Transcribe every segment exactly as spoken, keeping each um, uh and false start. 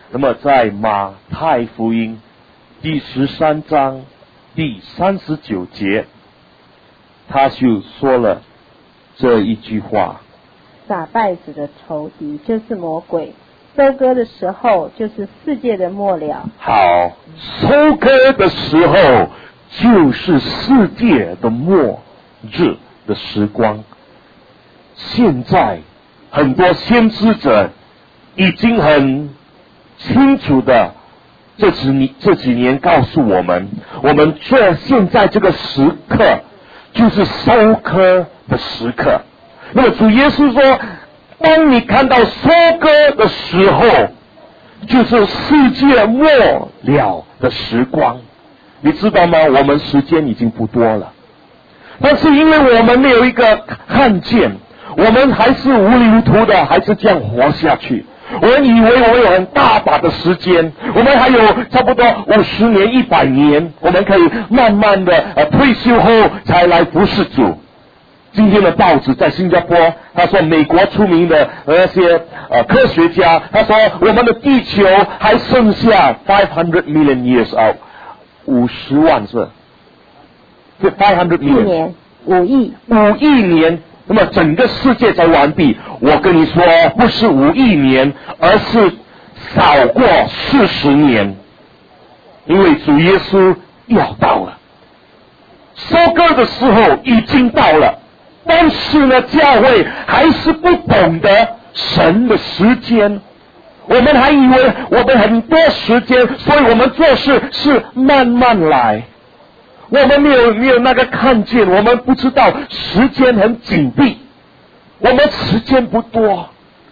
那么在马太福音第十三章第三十九节，他就说了这一句话： 撒稗子的仇敌就是魔鬼，收割的时候就是世界的末了。 好，收割的时候就是世界的末日的时光。现在很多先知者已经很清楚的这几年这几年告诉我们，我们这现在这个时刻就是收割的时刻。那么主耶稣说，当你看到收割的时候，就是世界末了的时光。你知道吗？我们时间已经不多了，但是因为我们没有一个看见，我们还是无厘无图的，还是这样活下去。我们以为我们有很大把的时间，我们还有差不多五十年、一百年，我们可以慢慢的呃退休后才来服侍主。今天的报纸在新加坡，他说美国出名的那些呃科学家，他说我们的地球还剩下five hundred million years out， 五十万是five hundred million 年五亿五亿年。那么整个世界才完毕。我跟你说，不是五亿年，而是少过四十年，因为主耶稣要到了，收割的时候已经到了，但是呢，教会还是不懂得神的时间。我们还以为我们很多时间，所以我们做事是慢慢来。我们没有没有那个看见，我们不知道时间很紧闭，我们时间不多。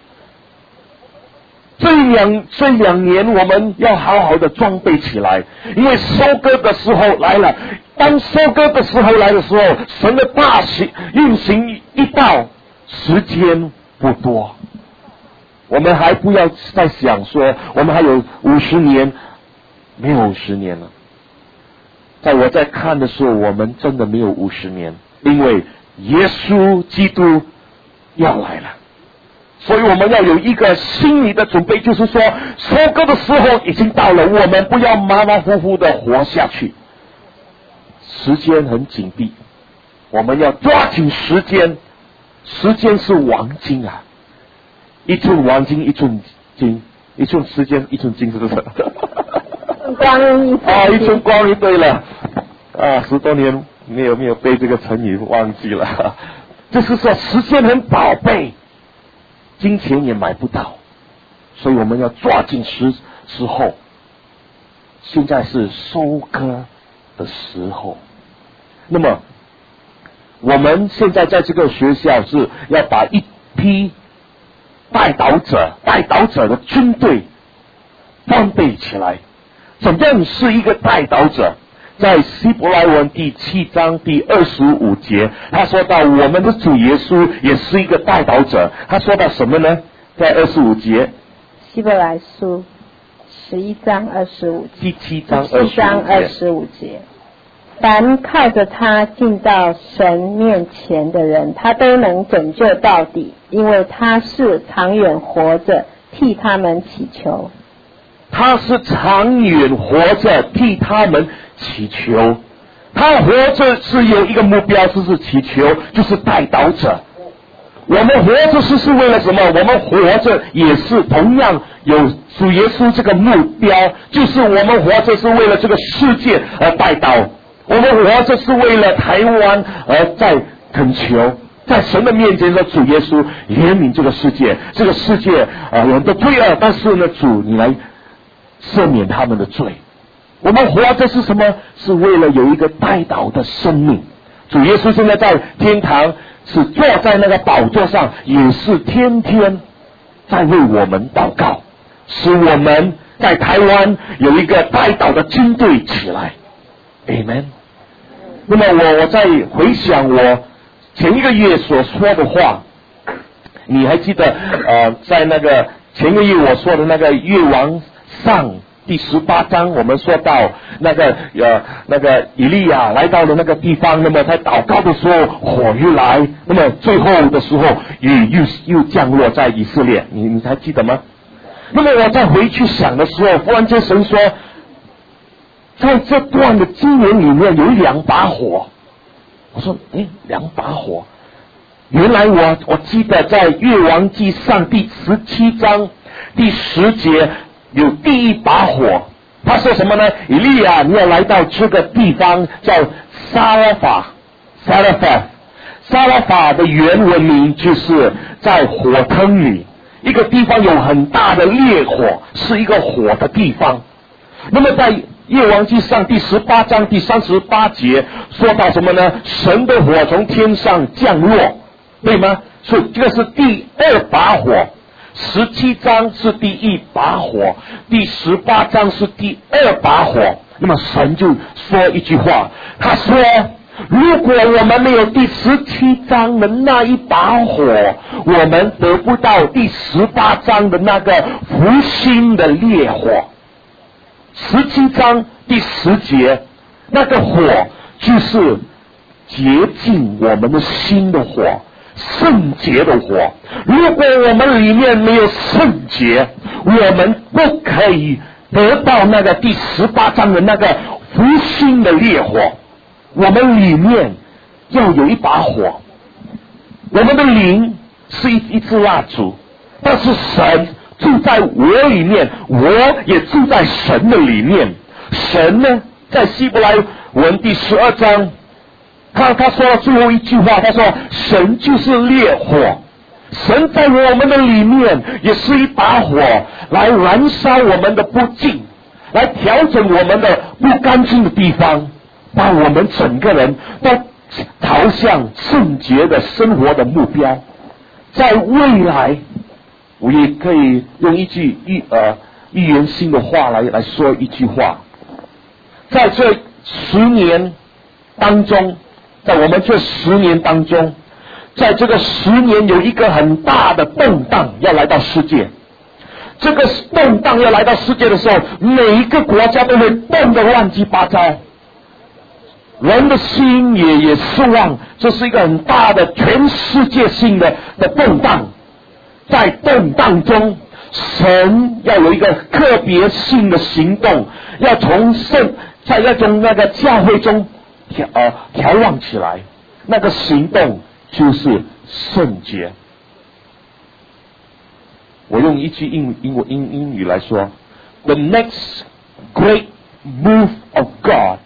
这两这两年我们要好好的装备起来，因为收割的时候来了。当收割的时候来的时候，神的大行运行一到，时间不多。我们还不要再想说我们还有五十年，没有五十年了。在我在看的时候，我们真的没有五十年，因为耶稣基督要来了，所以我们要有一个心理的准备，就是说收割的时候已经到了，我们不要马马虎虎的活下去。时间很紧闭，我们要抓紧时间，时间是黄金啊，一寸黄金一寸金，一寸时间一寸金，是不是？ 光阴啊，一寸光阴，对了，啊，十多年没有没有背这个成语，忘记了。就是说，时间很宝贝，金钱也买不到，所以我们要抓紧时时候。现在是收割的时候，那么我们现在在这个学校是要把一批带导者、带导者的军队装备起来。怎样是一个带导者？在希伯来文第七章第二十五节，他说到我们的主耶稣也是一个带导者。他说到什么呢？在二十五节， 希伯来书十一章二十五节， 第七章二十五节，凡靠着他进到神面前的人，他都能拯救到底，因为他是长远活着，替他们祈求。 他是长远活着替他们祈求，他活着是有一个目标，就是祈求，就是带导者。我们活着是是为了什么？我们活着也是同样有主耶稣这个目标，就是我们活着是为了这个世界而带导，我们活着是为了台湾而在恳求，在神的面前说，主耶稣怜悯这个世界，这个世界啊有很多罪恶，但是呢，主你来赦免他们的罪。我们活着是什么？是为了有一个带导的生命。主耶稣现在在天堂是坐在那个宝座上，也是天天在为我们祷告，使我们在台湾有一个带导的军队起来。 Amen。 那么我我在回想我前一个月所说的话，你还记得呃，在那个前个月我说的那个越王上第十八章，我们说到那个呃那个以利亚来到了那个地方，那么在祷告的时候火又来，那么最后的时候雨又又降落在以色列，你你还记得吗？ 那么我再回去想的时候，忽然间神说，在这段的经文里面有两把火。我说，诶，两把火。原来我我记得在列王记上第十七章第十节有第一把火，他说什么呢？以利亚，你要来到这个地方叫撒拉法，撒拉法，撒拉法的原文名就是在火坑里，一个地方有很大的烈火，是一个火的地方。那么在列王记上第十八章第三十八节说到什么呢？神的火从天上降落，对吗？所以这个是第二把火。十七章是第一把火，第十八章是第二把火。那么神就说一句话，他说，如果我们没有第十七章的那一把火，我们得不到第十八章的那个复兴的烈火。十七章第十节，那个火就是洁净我们的心的火，圣洁的火。如果我们里面没有圣洁，我们不可以得到那个第十八章的那个复兴的烈火。我们里面要有一把火，我们的灵是一一支蜡烛，但是神住在我里面，我也住在神的里面。神呢，在希伯来文第十二章，他他说了最后一句话，他说神就是烈火，神在我们的里面也是一把火，来燃烧我们的不净，来调整我们的不干净的地方，把我们整个人都朝向圣洁的生活的目标。在未来，我也可以用一句预呃预言性的话来来说一句话，在这十年当中，在我们这十年当中，在这个十年有一个很大的动荡要来到世界。这个动荡要来到世界的时候，每一个国家都会动得乱七八糟，人的心也也失望，这是一个很大的全世界性的的动荡。在动荡中，神要有一个特别性的行动，要从圣在那种那个教会中调呃调旺起来。那个行动就是圣洁。我用一句英英文英英语来说 ，The next great move of God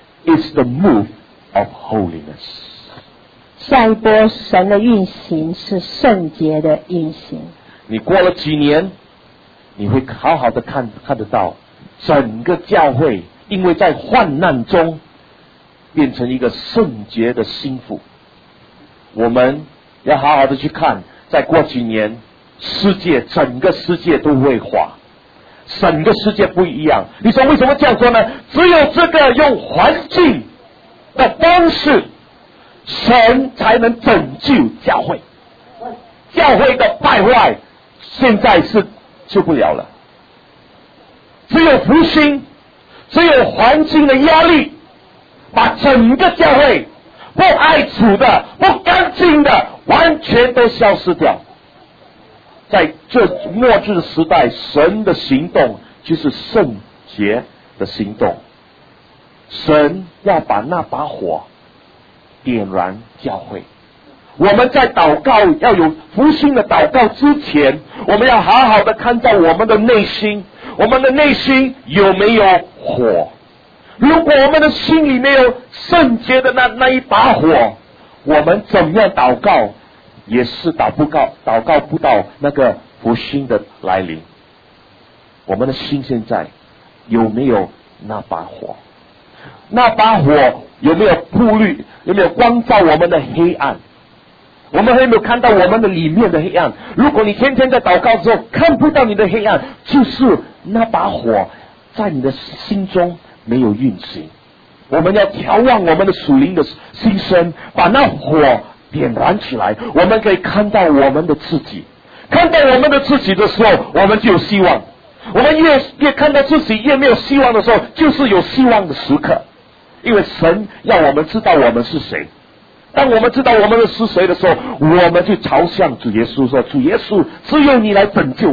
is the move of holiness。 下一波神的运行是圣洁的运行。 你过了几年，你会好好的看看得到，整个教会因为在患难中变成一个圣洁的心腹。我们要好好的去看，再过几年，世界整个世界都会垮，整个世界不一样。你说为什么这样说呢？只有这个用环境的方式，神才能拯救教会。教会的败坏现在是救不了了，只有复兴，只有环境的压力，把整个教会不爱主的、不干净的完全都消失掉。在这末日的时代，神的行动就是圣洁的行动。神要把那把火点燃教会。我们在祷告要有复兴的祷告之前，我们要好好的看到我们的内心，我们的内心有没有火。如果我们的心里没有圣洁的那那一把火，我们怎么样祷告也是祷不告祷告不到那个复兴的来临。我们的心现在有没有那把火？那把火有没有铺滤，有没有光照我们的黑暗？我们有没有看到我们的里面的黑暗？如果你天天在祷告之后看不到你的黑暗，就是那把火在你的心中没有运行。我们要调旺我们的属灵的心声，把那火点燃起来。我们可以看到我们的自己，看到我们的自己的时候，我们就有希望。我们越越看到自己越没有希望的时候，就是有希望的时刻。因为神要我们知道我们是谁。当我们知道我们的是谁的时候，我们就朝向主耶稣说：主耶稣，只有你来拯救我，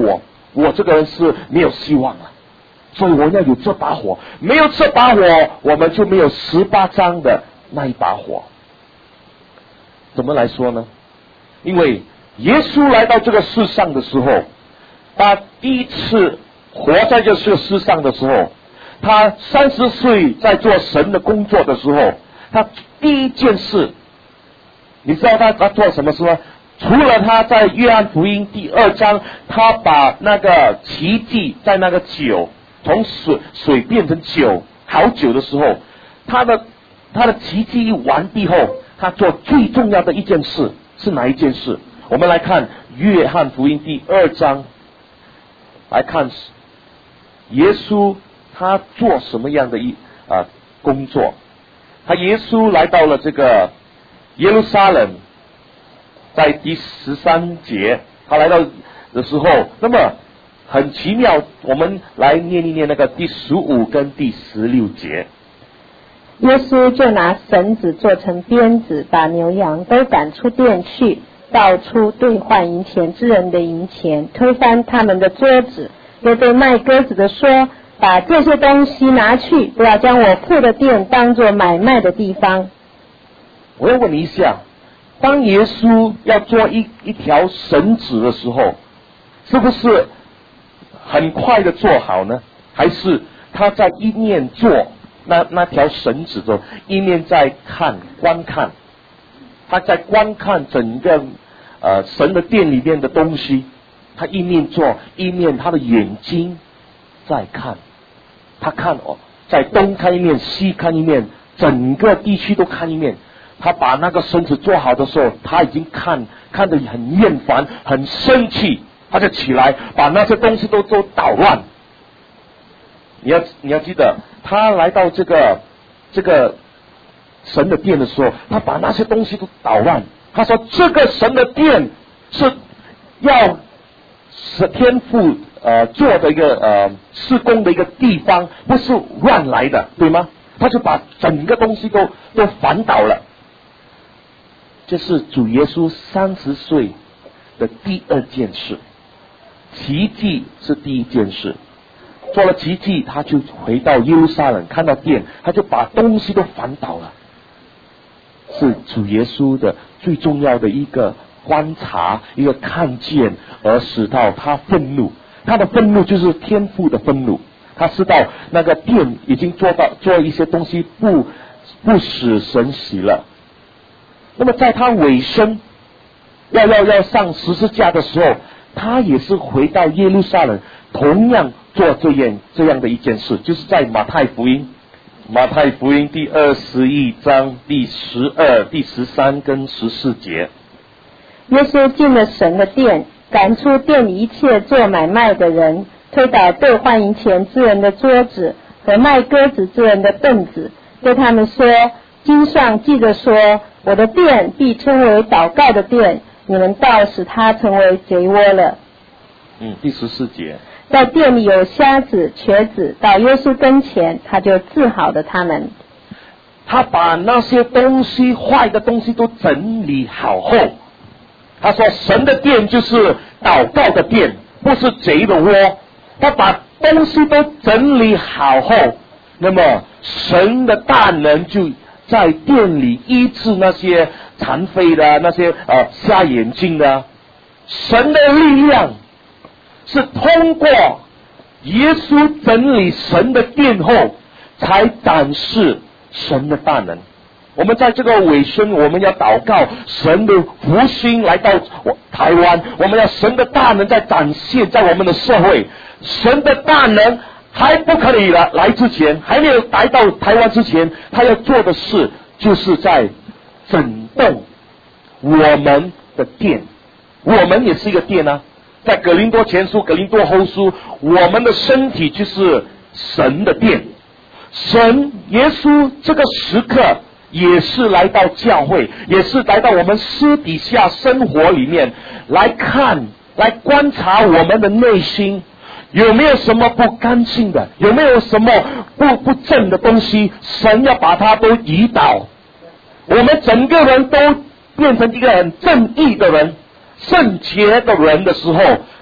我这个人是没有希望了，所以我要有这把火，没有这把火，我们就没有十八章的那一把火。怎么来说呢？因为耶稣来到这个世上的时候，他第一次活在这个世上的时候，他三十岁在做神的工作的时候，他第一件事，你知道他他做什么事吗？除了他在约翰福音第二章，他把那个奇迹在那个酒从水水变成酒好酒的时候，他的他的奇迹一完毕后，他做最重要的一件事是哪一件事？我们来看约翰福音第二章，来看耶稣他做什么样的一啊工作？他耶稣来到了这个耶路撒冷。在第十三节，他来到的时候，那么很奇妙，我们来念一念那个第十五跟第十六节。 耶稣就拿绳子做成鞭子，把牛羊都赶出店去，倒出兑换银钱之人的银钱，推翻他们的桌子，又对卖鸽子的说：把这些东西拿去，不要将我父的店当作买卖的地方。 我要问你一下，当耶稣要做一一条绳子的时候，是不是很快的做好呢？还是他在一面做那那条绳子的时候，一面在看观看，他在观看整个呃神的殿里面的东西，他一面做一面他的眼睛在看，他看哦，在东看一面西看一面，整个地区都看一面。他把那个绳子做好的时候，他已经看看得很厌烦，很生气，他就起来把那些东西都都捣乱。你要你要记得，他来到这个这个神的殿的时候，他把那些东西都捣乱。他说这个神的殿是要是天父呃做的一个呃施工的一个地方，不是乱来的，对吗？他就把整个东西都都反倒了。这是主耶稣三十岁的第二件事，奇迹是第一件事。做了奇迹，他就回到耶路撒冷，看到殿，他就把东西都反倒了。是主耶稣的最重要的一个观察，一个看见，而使到他愤怒。他的愤怒就是天父的愤怒。他知道那个殿已经做到做一些东西不不使神喜乐。那么在他尾声要要要上十字架的时候，他也是回到耶路撒冷，同样做这样这样的一件事，就是在马太福音马太福音第二十一章第十二、第十三跟十四节。 耶稣进了神的殿，赶出店里一切做买卖的人，推倒兑换银钱之人的桌子和卖鸽子之人的凳子，对他们说：经上记着说，我的殿必称为祷告的殿，你们倒使它成为贼窝了。 嗯，第十四节。 在店里有瞎子、瘸子，到耶稣跟前，他就治好了他们。 他把那些东西坏的东西都整理好后，他说神的殿就是祷告的殿，不是贼的窝。他把东西都整理好后，那么神的大能就在殿里医治那些残废的、那些呃瞎眼睛的。神的力量是通过耶稣整理神的殿后，才展示神的大能。我们在这个尾声，我们要祷告神的复兴来到台湾，我们要神的大能在展现在我们的社会。神的大能还不可以来来之前，还没有来到台湾之前，他要做的事就是在整顿我们的殿。我们也是一个殿啊，在格林多前书、格林多后书，我们的身体就是神的殿。神耶稣这个时刻也是来到教会，也是来到我们私底下生活里面来看，来观察我们的内心有没有什么不干净的，有没有什么不不正的东西，神要把它都移倒。我们整个人都变成一个很正义的人、圣洁的人的时候，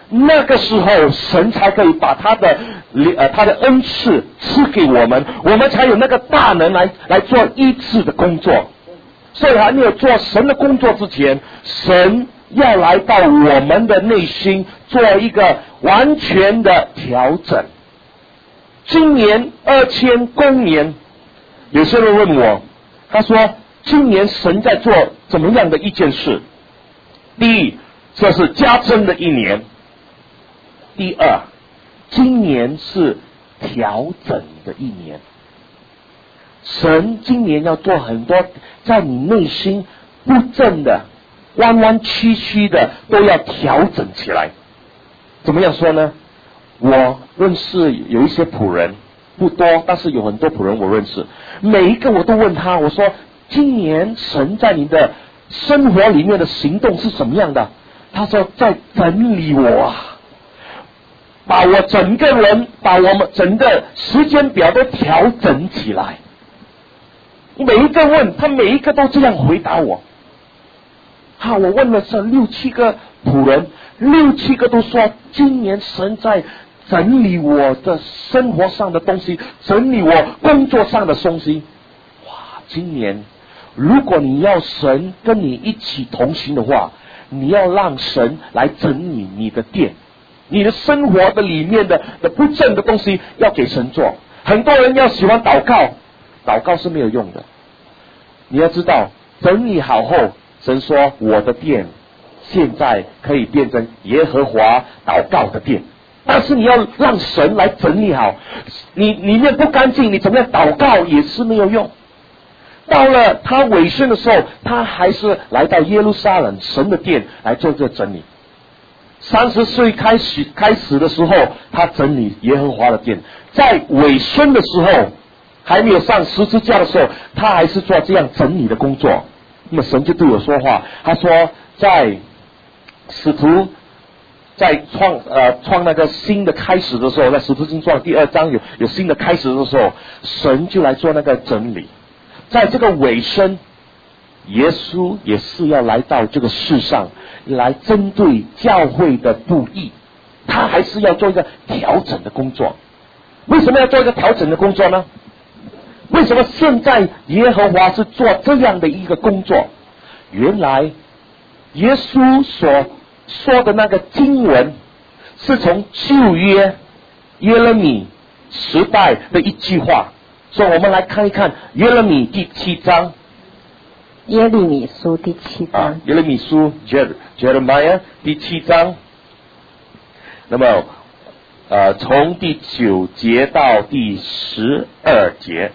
那个时候神才可以把他的呃他的恩赐赐给我们，我们才有那个大能来来做医治的工作。所以还没有做神的工作之前，神要来到我们的内心做一个完全的调整。今年二千公年，有些人问我，他说今年神在做怎么样的一件事？第一，这是加增的一年；第二，今年是调整的一年。神今年要做很多在你内心不正的、弯弯曲曲的，都要调整起来。怎么样说呢？我认识有一些仆人，不多，但是有很多仆人我认识，每一个我都问他，我说今年神在你的生活里面的行动是什么样的？他说在整理我啊，把我整个人，把我们整个时间表都调整起来。每一个问他，每一个都这样回答我。哈、啊，我问了这六七个仆人，六七个都说今年神在整理我的生活上的东西，整理我工作上的东西。哇，今年如果你要神跟你一起同行的话，你要让神来整理你的店，你的生活的里面的的不正的东西要给神做。很多人要喜欢祷告，祷告是没有用的。你要知道，整理好后，神说我的殿现在可以变成耶和华祷告的殿。但是你要让神来整理好，你里面不干净，你怎么样祷告也是没有用。到了他尾声的时候，他还是来到耶路撒冷神的殿来做这整理。三十岁开始开始的时候，他整理耶和华的殿，在尾声的时候，还没有上十字架的时候，他还是做这样整理的工作。那么神就对我说话，他说在使徒在创呃创那个新的开始的时候，在使徒行传第二章有有新的开始的时候，神就来做那个整理。在这个尾声，耶稣也是要来到这个世上，来针对教会的不义，他还是要做一个调整的工作。为什么要做一个调整的工作呢？为什么现在耶和华是做这样的一个工作？原来耶稣所说的那个经文是从旧约耶利米时代的一句话，所以我们来看一看耶利米第七章。 耶利米书第七章。 啊、耶利米书 Jeremiah 第七章。那么呃，从第九节到第十二节。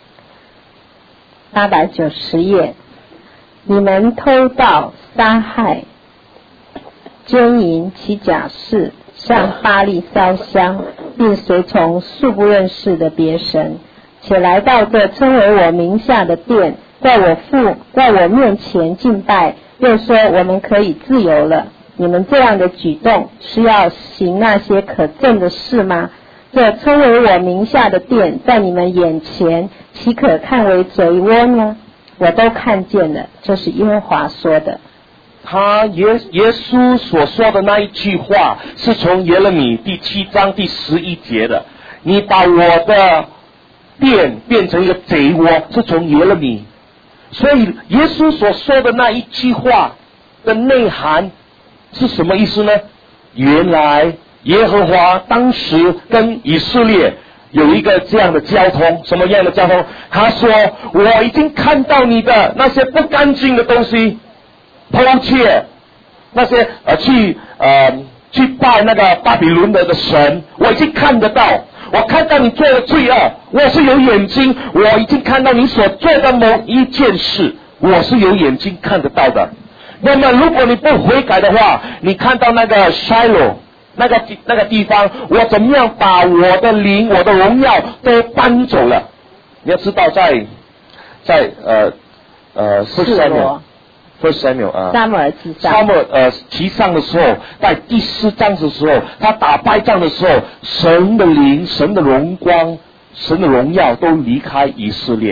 八百九十页。你们偷盗、杀害、奸淫、起假誓，向巴力烧香，并随从素不认识的别神，且来到这称为我名下的殿，在我父在我面前敬拜，又说我们可以自由了。你们这样的举动是要行那些可憎的事吗？这称为我名下的殿，在你们眼前岂可看为贼窝呢？我都看见了，这是耶和华说的。 他耶耶稣所说的那一句话是从耶利米第七章第十一节的。你把我的殿变成一个贼窝，是从耶利米。所以耶稣所说的那一句话的内涵是什么意思呢？原来耶和华当时跟以色列有一个这样的交通，什么样的交通？他说我已经看到你的那些不干净的东西，偷窃，那些呃去呃去拜那个巴比伦的的神，我已经看得到。我看到你做的罪恶，我是有眼睛，我已经看到你所做的某一件事，我是有眼睛看得到的。那么如果你不悔改的话，你看到那个筛罗那个那个地方，我怎么样把我的灵、我的荣耀都搬走了？你要知道在，在呃呃First Samuel，First Samuel 啊， 撒母耳记上， 撒母耳呃其上的时候，在第四章的时候，他打败仗的时候，神的灵、神的荣光、神的荣耀都离开以色列，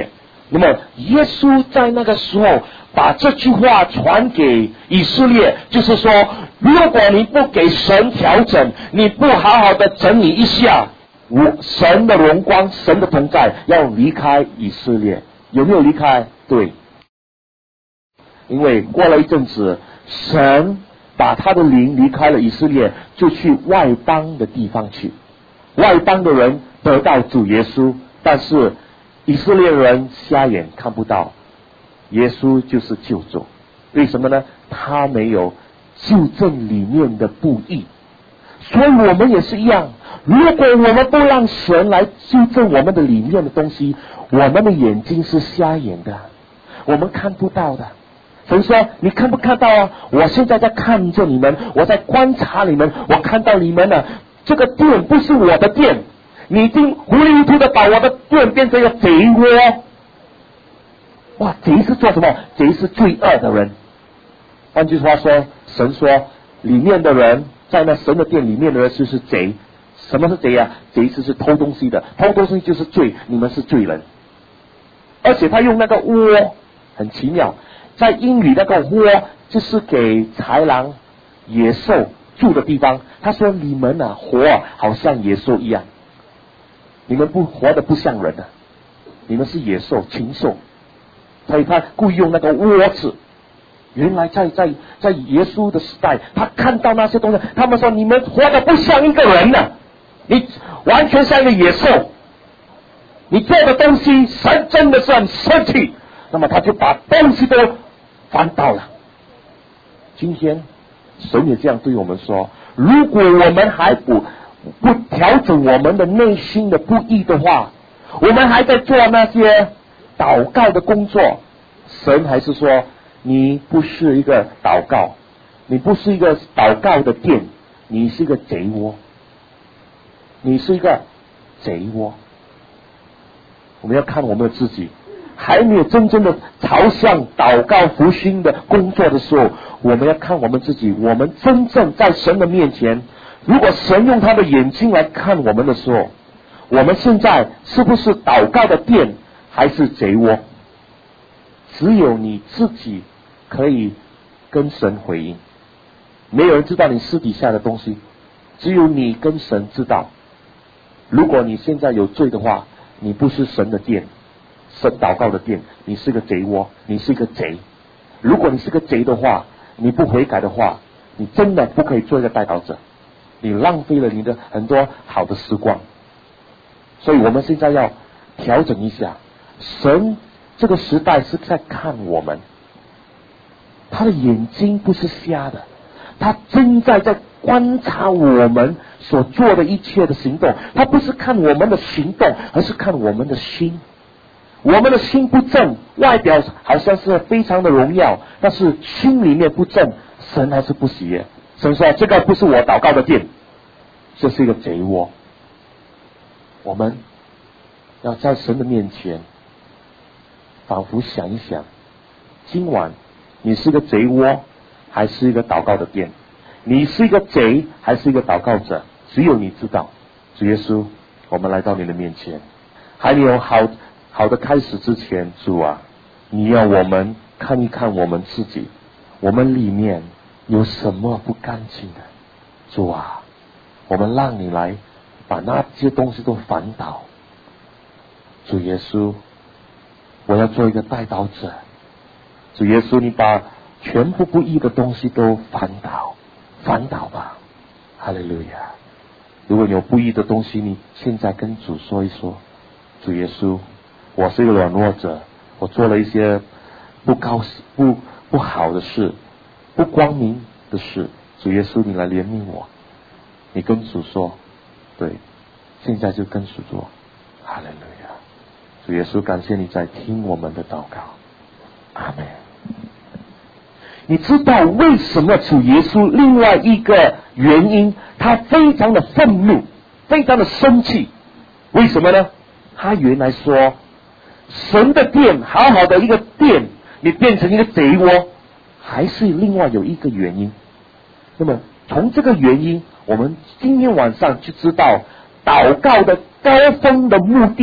那么耶稣在那个时候把这句话传给以色列，就是说，如果你不给神调整，你不好好的整理一下，我神的荣光，神的同在要离开以色列。有没有离开？对。因为过了一阵子，神把他的灵离开了以色列，就去外邦的地方去。外邦的人得到主耶稣，但是以色列人瞎眼看不到耶稣就是救主。为什么呢？他没有纠正里面的不义。所以我们也是一样，如果我们不让神来纠正我们的里面的东西，我们的眼睛是瞎眼的，我们看不到的。神说你看不看到啊？我现在在看着你们，我在观察你们，我看到你们呢，这个殿不是我的殿，你已经糊里糊涂的把我的殿变成一个贼窝。哇，贼是做什么？贼是罪恶的人。换句话说，神说里面的人，在那神的殿里面的人就是贼。什么是贼啊？贼就是偷东西的，偷东西就是罪，你们是罪人。而且他用那个窝很奇妙，在英语那个窝就是给豺狼野兽住的地方。他说你们啊活啊好像野兽一样，你们不活得不像人啊，你们是野兽禽兽。所以他故意用那个窝字。原来在在在耶稣的时代，他看到那些东西，他们说你们活得不像一个人啊，你完全像一个野兽，你做的东西神真的是很生气。那么他就把东西都翻倒了。今天神也这样对我们说，如果我们还不不调整我们的内心的不义的话，我们还在做那些祷告的工作，神还是说你不是一个祷告，你不是一个祷告的殿，你是一个贼窝，你是一个贼窝。我们要看我们自己，还没有真正的朝向祷告复兴的工作的时候，我们要看我们自己，我们真正在神的面前，如果神用他的眼睛来看我们的时候，我们现在是不是祷告的殿，还是贼窝？只有你自己可以跟神回应，没有人知道你私底下的东西，只有你跟神知道。如果你现在有罪的话，你不是神的殿，神祷告的殿，你是个贼窝，你是一个贼。如果你是个贼的话，你不悔改的话，你真的不可以做一个代祷者，你浪费了你的很多好的时光。所以我们现在要调整一下，神这个时代是在看我们，他的眼睛不是瞎的，他正在在观察我们所做的一切的行动。他不是看我们的行动，而是看我们的心。我们的心不正，外表好像是非常的荣耀，但是心里面不正，神还是不喜悦。神说这个不是我祷告的殿，这是一个贼窝。我们要在神的面前仿佛想一想，今晚你是一个贼窝，还是一个祷告的殿？你是一个贼，还是一个祷告者？只有你知道。主耶稣，我们来到你的面前，还没有好好的开始之前，主啊，你要我们看一看我们自己，我们里面有什么不干净的。主啊，我们让你来把那些东西都反倒。主耶稣，我要做一个代祷者。主耶稣，你把全部不义的东西都反倒，反倒吧。哈利路亚。如果你有不义的东西，你现在跟主说一说。主耶稣，我是一个软弱者，我做了一些不高不不好的事，不光明的事。主耶稣，你来怜悯我。你跟主说，对，现在就跟主说。哈利路亚。主耶稣，感谢你在听我们的祷告。阿们。你知道为什么主耶稣另外一个原因，他非常的愤怒，非常的生气？为什么呢？他原来说，神的殿，好好的一个殿，你变成一个贼窝，还是另外有一个原因。那么从这个原因，我们今天晚上就知道，祷告的高峰的目的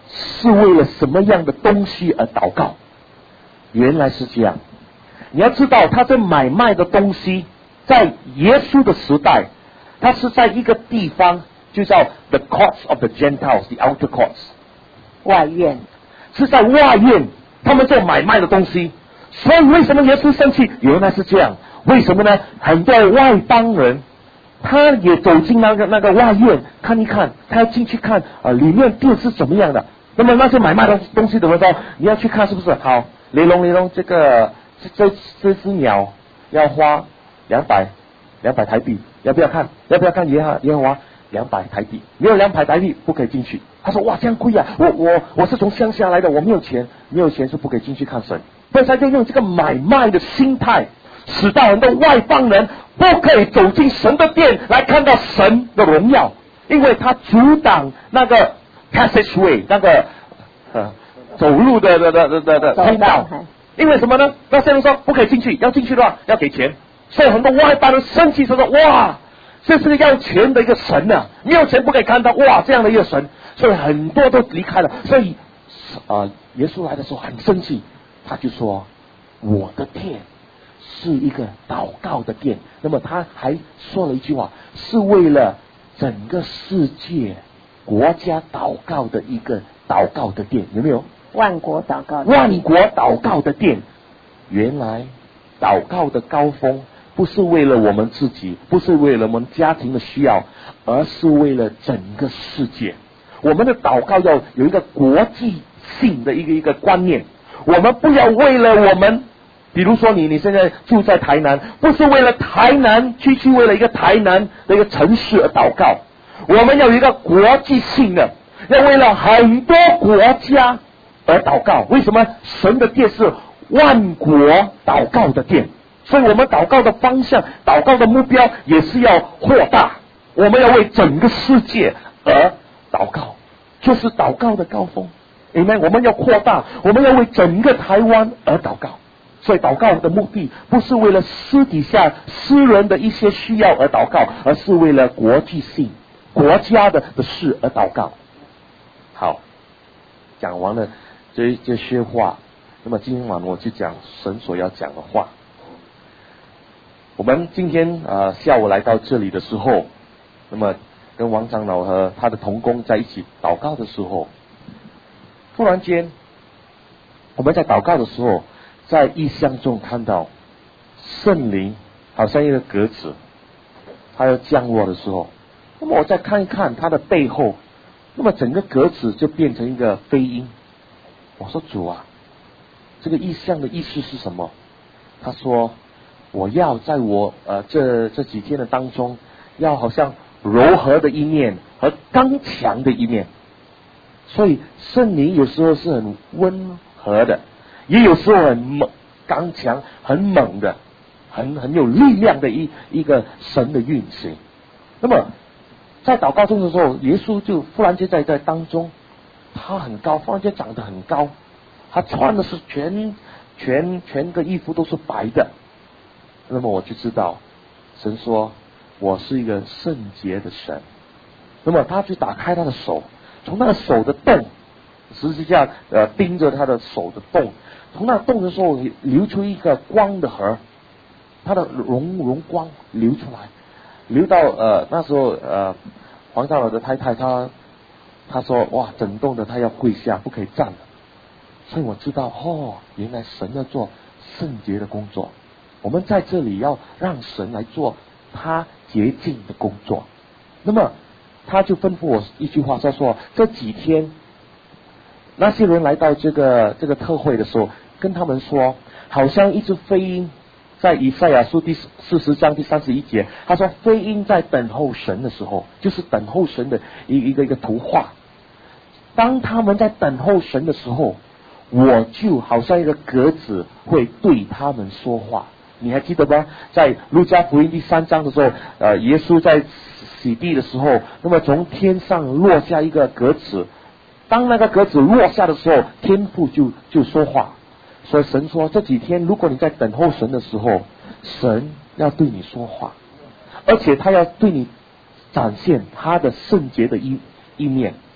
是为了什么样的东西而祷告？原来是这样。你要知道，他这买卖的东西，在耶稣的时代，他是在一个地方，就叫 the courts of the Gentiles, the outer courts， 外院， 是在外院，他们做买卖的东西。所以为什么耶稣生气？原来是这样。为什么呢？很多外邦人，他也走进那个那个外院看一看，他要进去看啊、呃，里面店是怎么样的。那么那些买卖的东西怎么说？你要去看是不是？好，雷龙雷龙，这个这这这只鸟要花两百两百台币，要不要看？要不要看耶和耶和华？两百台币，没有两百台币不可以进去。他说哇，这样贵啊！我我我是从乡下来的，我没有钱，没有钱是不可以进去看神。所以他就用这个买卖的心态，使到很多外邦人不可以走进神的殿来看到神的荣耀，因为他阻挡那个 passageway 那个呃走路的的的的的的通道。因为什么呢？那些人说不可以进去，要进去的话要给钱，所以很多外邦人生气说说哇，这是个要钱的一个神啊，没有钱不可以看到哇这样的一个神，所以很多都离开了。所以啊、呃，耶稣来的时候很生气。他就说我的殿是一个祷告的殿。那么他还说了一句话，是为了整个世界国家祷告的一个祷告的殿。有没有？ 万国祷告的万国祷告的殿。原来祷告的高峰不是为了我们自己，不是为了我们家庭的需要，而是为了整个世界。我们的祷告要有一个国际性的一个一个观念。我们不要为了我们，比如说你你现在住在台南，不是为了台南区区为了一个台南的一个城市而祷告，我们要有一个国际性的，要为了很多国家而祷告。为什么？神的殿是万国祷告的殿，所以我们祷告的方向，祷告的目标也是要扩大，我们要为整个世界而祷告，就是祷告的高峰。Amen， 我们要扩大，我们要为整个台湾而祷告。所以祷告的目的不是为了私底下私人的一些需要而祷告，而是为了国际性国家的的事而祷告。好，讲完了这这些话，那么今晚我就讲神所要讲的话。我们今天呃下午来到这里的时候，那么跟王长老和他的同工在一起祷告的时候，突然间我们在祷告的时候，在异象中看到圣灵好像一个鸽子，它要降落的时候，那么我再看一看它的背后，那么整个鸽子就变成一个飞鹰。我说主啊，这个异象的意思是什么？他说我要在我呃这这几天的当中，要好像柔和的一面和刚强的一面。所以圣灵有时候是很温和的，也有时候很猛刚强很猛的，很很有力量的一一个神的运行。那么在祷告中的时候，耶稣就忽然间在在当中，他很高，忽然间长得很高，他穿的是全全全个衣服都是白的。那么我就知道神说我是一个圣洁的神。那么他就打开他的手，从那个手的洞，十字架呃盯着他的手的洞，从那洞的时候流出一个光的河，他的荣荣光流出来，流到呃那时候呃黄大佬的太太她她说哇整栋的她要跪下不可以站了。所以我知道哦，原来神要做圣洁的工作，我们在这里要让神来做他洁净的工作。那么他就吩咐我一句话，他说这几天那些人来到这个这个特会的时候，跟他们说好像一只飞鹰，在以赛亚书第四十章第三十一节，他说飞鹰在等候神的时候，就是等候神的一一个一个图画。当他们在等候神的时候，我就好像一个鸽子会对他们说话。你还记得吗？在路加福音第三章的时候，呃，耶稣在洗地的时候，那么从天上落下一个鸽子，当那个鸽子落下的时候，天父就就说话。所以神说这几天如果你在等候神的时候，神要对你说话，而且他要对你展现他的圣洁的一一面。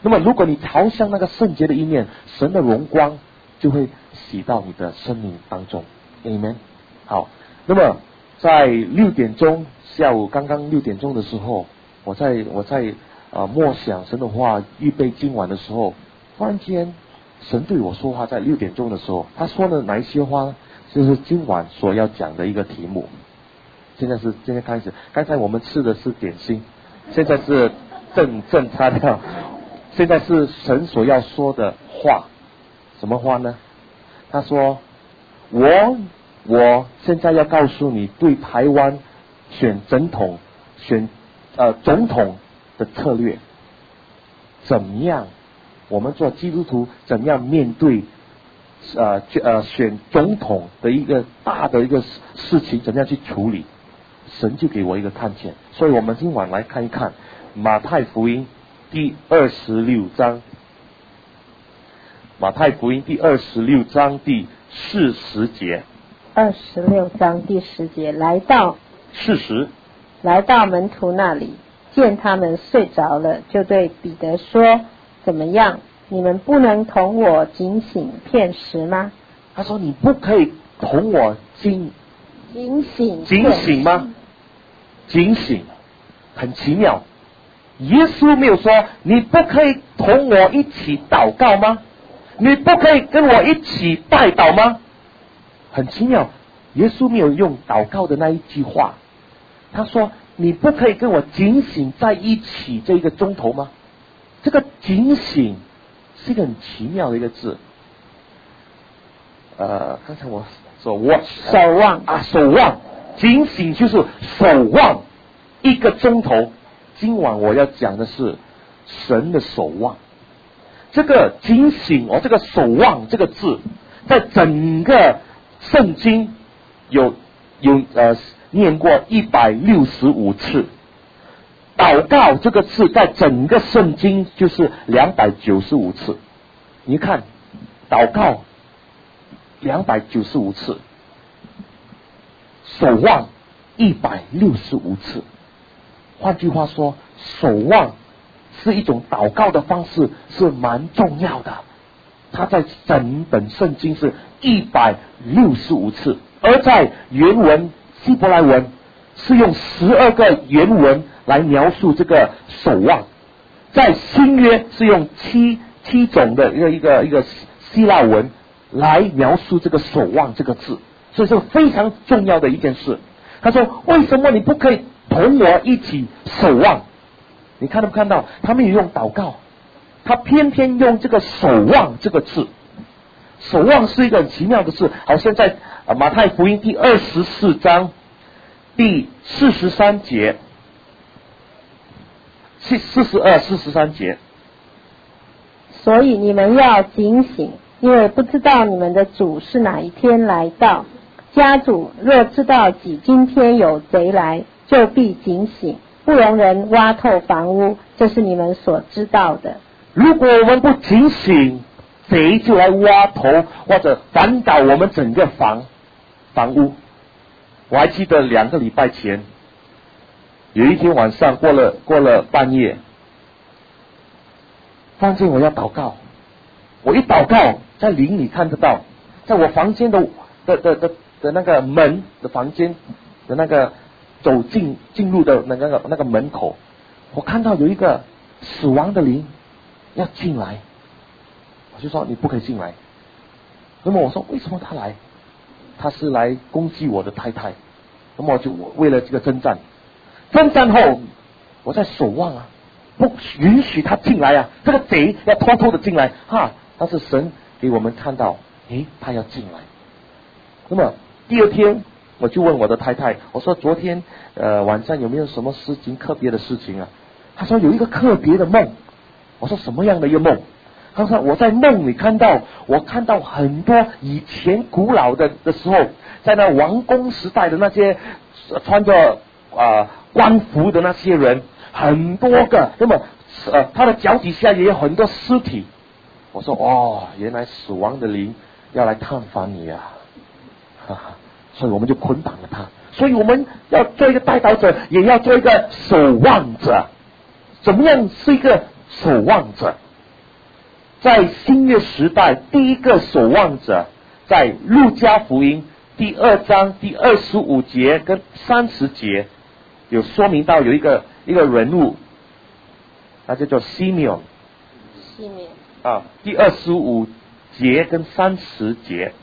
那么如果你朝向那个圣洁的一面，神的荣光就会洗到你的生命当中。Amen。好，那么在六点钟，下午刚刚六点钟的时候，我在我在呃默想神的话，预备今晚的时候，忽然间神对我说话，在六点钟的时候，他说了哪一些话呢？就是今晚所要讲的一个题目。现在是现在开始，刚才我们吃的是点心，现在是正正餐料，现在是神所要说的话。什么话呢？他说我我现在要告诉你，对台湾选总统选呃总统的策略怎么样，我们做基督徒怎样面对呃呃选总统的一个大的一个事情，怎样去处理。神就给我一个看见，所以我们今晚来看一看马太福音第二十六章，马太福音第二十六章第四十节。 二十六章第十节，来到四十， 来到门徒那里，见他们睡着了，就对彼得说：怎么样？你们不能同我警醒片时吗？ 他说你不可以同我警警醒警醒吗？警醒，很奇妙。耶稣没有说你不可以同我一起祷告吗？你不可以跟我一起代祷吗？很奇妙，耶稣没有用祷告的那一句话，他说你不可以跟我警醒在一起这一个钟头吗？这个警醒是一个很奇妙的一个字。呃，刚才我说我守望啊，守望，警醒就是守望一个钟头。今晚我要讲的是神的守望。这个警醒哦，这个守望这个字，在整个圣经有有呃念过一百六十五次。祷告这个字在整个圣经就是两百九十五次。你看，祷告两百九十五次，守望一百六十五次。换句话说，守望是一种祷告的方式，是蛮重要的。它在整本圣经是一百六十五次，而在原文希伯来文是用十二个原文来描述这个守望，在新约是用七七种的一个一个一个希腊文来描述这个守望这个字，所以是非常重要的一件事。他说为什么你不可以同我一起守望？你看到不看到他没有用祷告，他偏偏用这个守望这个字。守望是一个很奇妙的事，好像在马太福音第二十四章第四十三节，四四十二四十三节。 所以你们要警醒，因为不知道你们的主是哪一天来到。家主若知道己今天有贼来，就必警醒，不容人挖透房屋，这是你们所知道的。 如果我们不警醒，贼就来挖头或者反倒我们整个房房屋。我还记得两个礼拜前，有一天晚上过了过了半夜，发现我要祷告，我一祷告，在灵里看得到，在我房间的的的的的那个门的房间的那个走进进入的那个那个门口，我看到有一个死亡的灵要进来，我就说你不可以进来。那么我说为什么他来？他是来攻击我的太太。那么我就为了这个征战，征战后我在守望啊，不允许他进来啊，这个贼要偷偷的进来哈。但是神给我们看到，诶，他要进来。那么第二天我就问我的太太，我说昨天呃晚上有没有什么事情特别的事情啊？他说有一个特别的梦。我说什么样的一个梦？他说我在梦里看到，我看到很多以前古老的的时候，在那王宫时代的那些穿着啊、呃、官服的那些人，很多个，那么呃他的脚底下也有很多尸体。我说哦，原来死亡的灵要来探访你啊，哈哈，所以我们就捆绑了他。所以我们要做一个代祷者，也要做一个守望者。怎么样是一个守望者？ 在新约时代第一个守望者，在路加福音第二章第二十五节跟三十节有说明到有一个一个人物，他叫做西缅。 西缅啊，第二十五节跟三十节。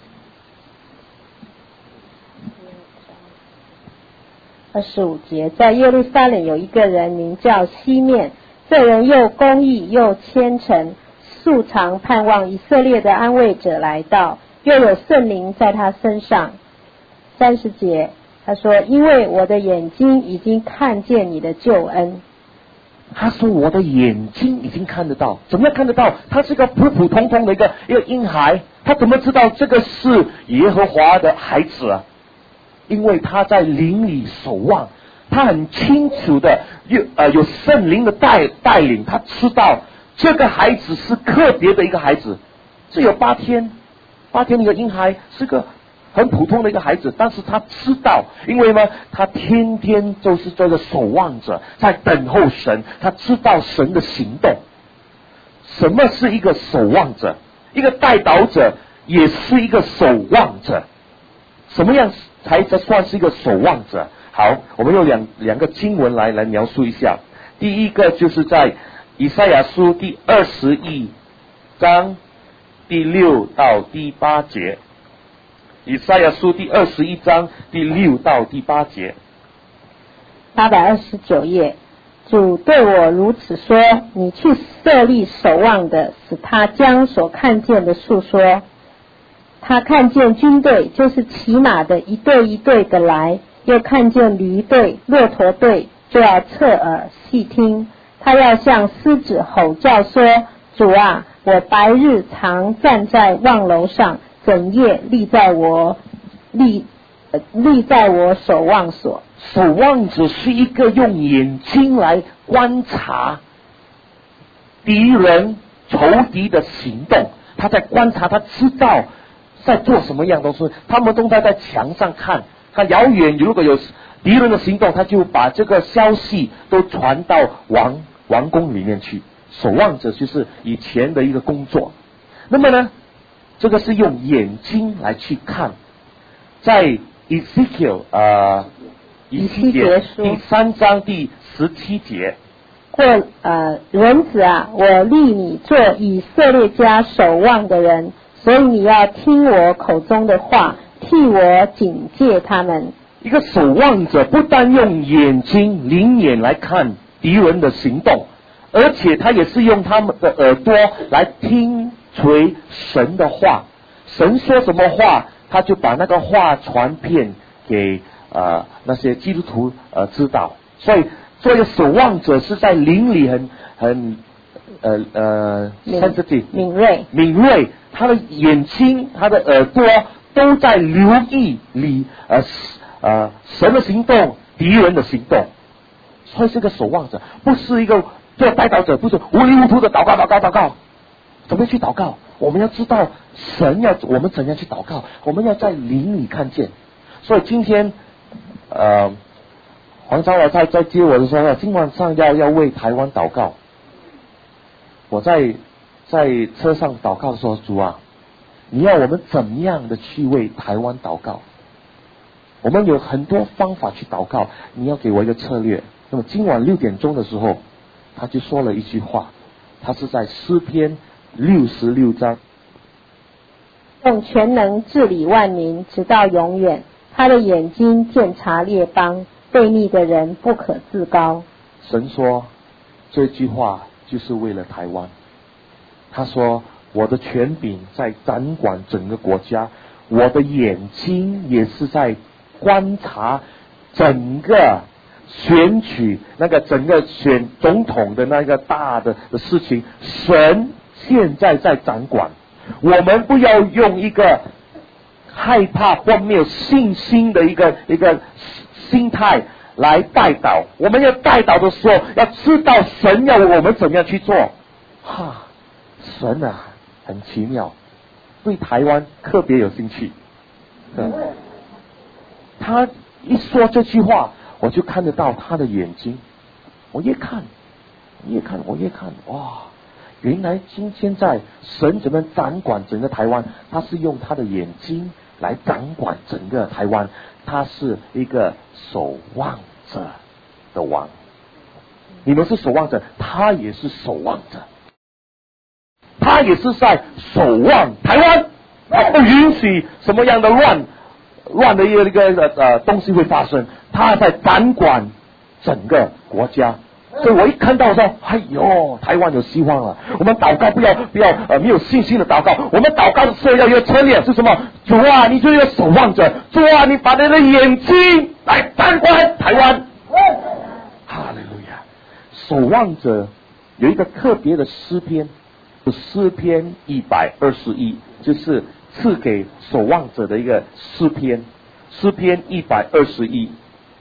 二十五节，在耶路撒冷有一个人名叫西面，这人又公义又虔诚，素常盼望以色列的安慰者来到，又有圣灵在他身上。三十节，他说：因为我的眼睛已经看见你的救恩。 他说我的眼睛已经看得到，怎么样看得到？他是个普普通通的一个一个婴孩，他怎么知道这个是耶和华的孩子啊？因为他在灵里守望，他很清楚的有呃有圣灵的带带领，他知道这个孩子是特别的一个孩子，只有八天，八天的一个婴孩是个很普通的一个孩子，但是他知道，因为呢，他天天就是这个守望者，在等候神，他知道神的行动。什么是一个守望者？一个代祷者也是一个守望者。什么样才才算是一个守望者？好，我们用两两个经文来来描述一下。第一个就是在以赛亚书第二十一章第六到第八节。以赛亚书第二十一章第六到第八节。 八百二十九页，主对我如此说：你去设立守望的，使他将所看见的述说。他看见军队，就是骑马的一队一队的来，又看见驴队、骆驼队，就要侧耳细听。他要向狮子吼叫说：主啊，我白日常站在望楼上，整夜立在我立呃立在我守望所。 守望者是一个用眼睛来观察敌人仇敌的行动，他在观察，他知道在做什么样东西。他们都在在墙上看，看遥远如果有敌人的行动，他就把这个消息都传到王王宫里面去。守望者就是以前的一个工作。那么呢，这个是用眼睛来去看。在 Ezekiel 呃以西结第三章第十七节， 或呃人子啊，我立你做以色列家守望的人，所以你要听我口中的话，替我警戒他们。 一个守望者不但用眼睛灵眼来看敌人的行动，而且他也是用他们的耳朵来听垂神的话。神说什么话，他就把那个话传遍给呃那些基督徒呃知道。所以做一个守望者是在灵里很很呃呃敏敏锐敏锐，他的眼睛他的耳朵都在留意里呃呃神的行动，敌人的行动。所以是个守望者，不是一个做代祷者，不是糊里糊涂的祷告祷告祷告。怎么去祷告？我们要知道神要我们怎样去祷告，我们要在灵里看见。所以今天呃黄长老在在接我的时候，今晚上要要为台湾祷告。我在在车上祷告说：主啊，你要我们怎么样的去为台湾祷告？我们有很多方法去祷告，你要给我一个策略。那么今晚六点钟的时候，他就说了一句话，他是在诗篇六十六章， 用全能治理万民，直到永远。他的眼睛鉴察列邦，悖逆的人不可自高。 神说这句话就是为了台湾。他说我的权柄在掌管整个国家，我的眼睛也是在观察整个选举那个整个选总统的那个大的的事情，神现在在掌管。我们不要用一个害怕或没有信心的一个一个心态来代祷。我们要代祷的时候，要知道神要我们怎么样去做。哈，神啊，很奇妙，对台湾特别有兴趣。嗯，他一说这句话，我就看得到他的眼睛。我越看，越看，我越看，哇！ 原来今天在神怎么掌管整个台湾，他是用他的眼睛来掌管整个台湾，他是一个守望者的王。你们是守望者，他也是守望者，他也是在守望台湾，他不允许什么样的乱乱的一个一个呃东西会发生，他在掌管整个国家。所以我一看到说，哎呦，台湾有希望了。我们祷告不要不要呃没有信心的祷告，我们祷告的时候要有策略，是什么？主啊，你就要守望者，主啊，你把你的眼睛来掌管台湾。哈利路亚！守望者有一个特别的诗篇，诗篇一百二十一，就是赐给守望者的一个诗篇，诗篇一百二十一。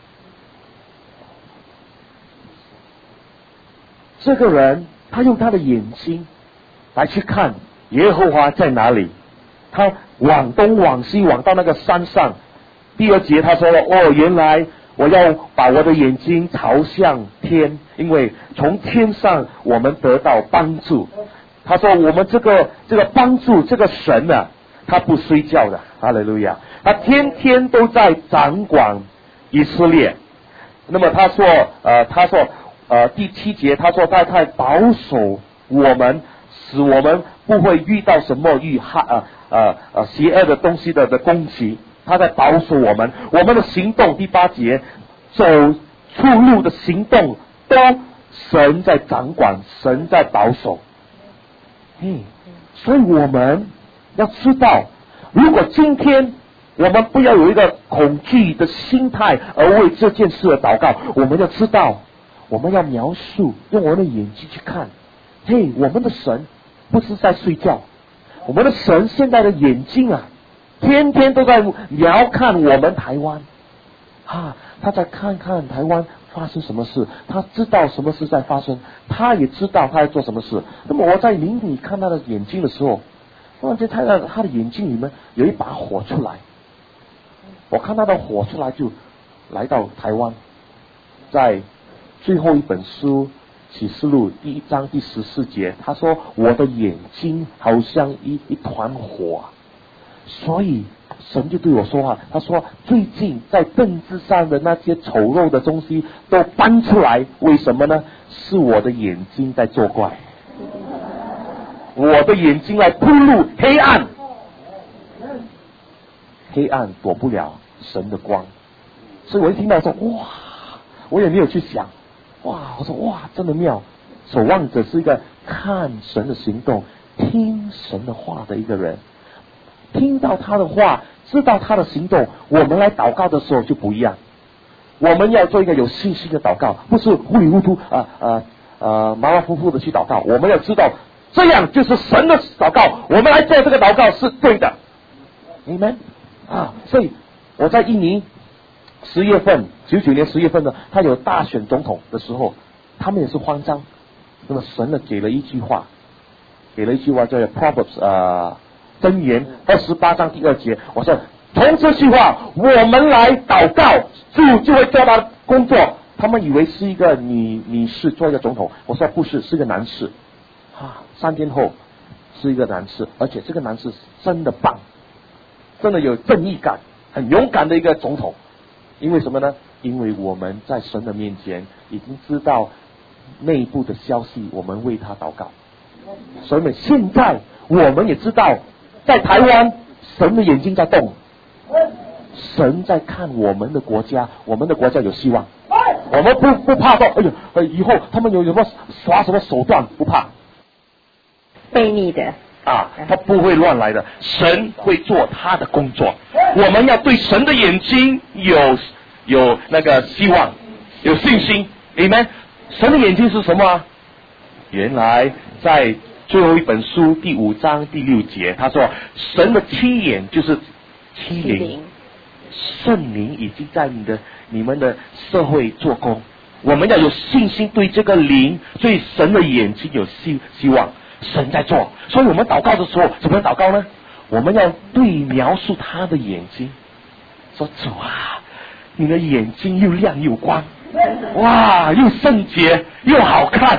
这个人他用他的眼睛来去看耶和华在哪里，他往东往西往到那个山上。第二节他说了，哦，原来我要把我的眼睛朝向天，因为从天上我们得到帮助。他说我们这个这个帮助这个神啊，他不睡觉的，哈利路亚，他天天都在掌管以色列。那么他说呃他说呃，第七节他说他在保守我们，使我们不会遇到什么遇害呃呃呃邪恶的东西的的攻击，他在保守我们，我们的行动。第八节，走出路的行动都神在掌管，神在保守。嗯，所以我们要知道，如果今天我们不要有一个恐惧的心态而为这件事而祷告，我们要知道。我们要描述，用我们的眼睛去看，嘿，我们的神不是在睡觉，我们的神现在的眼睛啊，天天都在瞄看我们台湾，啊，他在看看台湾发生什么事，他知道什么事在发生，他也知道他在做什么事。那么我在灵里看他的眼睛的时候，突然间看到他的眼睛里面有一把火出来，我看他的火出来就来到台湾，在最后一本书启示录第一章第十四节，他说我的眼睛好像一一团火，所以神就对我说话，他说最近在政治上的那些丑陋的东西都搬出来，为什么呢？是我的眼睛在作怪，我的眼睛来铺路黑暗，黑暗躲不了神的光。所以我一听到说哇，我也没有去想，哇，我说哇，真的妙！守望者是一个看神的行动、听神的话的一个人，听到他的话，知道他的行动，我们来祷告的时候就不一样。我们要做一个有信心的祷告，不是糊里糊涂啊啊啊马马虎虎的去祷告。我们要知道，这样就是神的祷告，我们来做这个祷告是对的。你们啊，所以我在印尼十月份，九九年十月份呢，他有大选总统的时候，他们也是慌张。那么神呢给了一句话，给了一句话叫 Proverbs 啊箴言二十八章第二节，我说从这句话我们来祷告，主就会做他的工作。他们以为是一个女女士做一个总统，我说不是，是个男士啊。三天后是一个男士，而且这个男士真的棒，真的有正义感，很勇敢的一个总统。因为什么呢？因为我们在神的面前已经知道内部的消息，我们为他祷告。所以现在我们也知道，在台湾神的眼睛在动，神在看我们的国家，我们的国家有希望。我们不不怕说，哎呦，呃，以后他们有什么耍什么手段，不怕。 悖逆的啊，他不会乱来的，神会做他的工作。我们要对神的眼睛有有那个希望，有信心。Amen。神的眼睛是什么啊？原来在最后一本书第五章第六节，他说神的七眼就是七灵，圣灵已经在你的你们的社会做工。我们要有信心对这个灵，对神的眼睛有希希望。神在做，所以我们祷告的时候怎么祷告呢？我们要对描述他的眼睛，说主啊，你的眼睛又亮又光，哇，又圣洁又好看，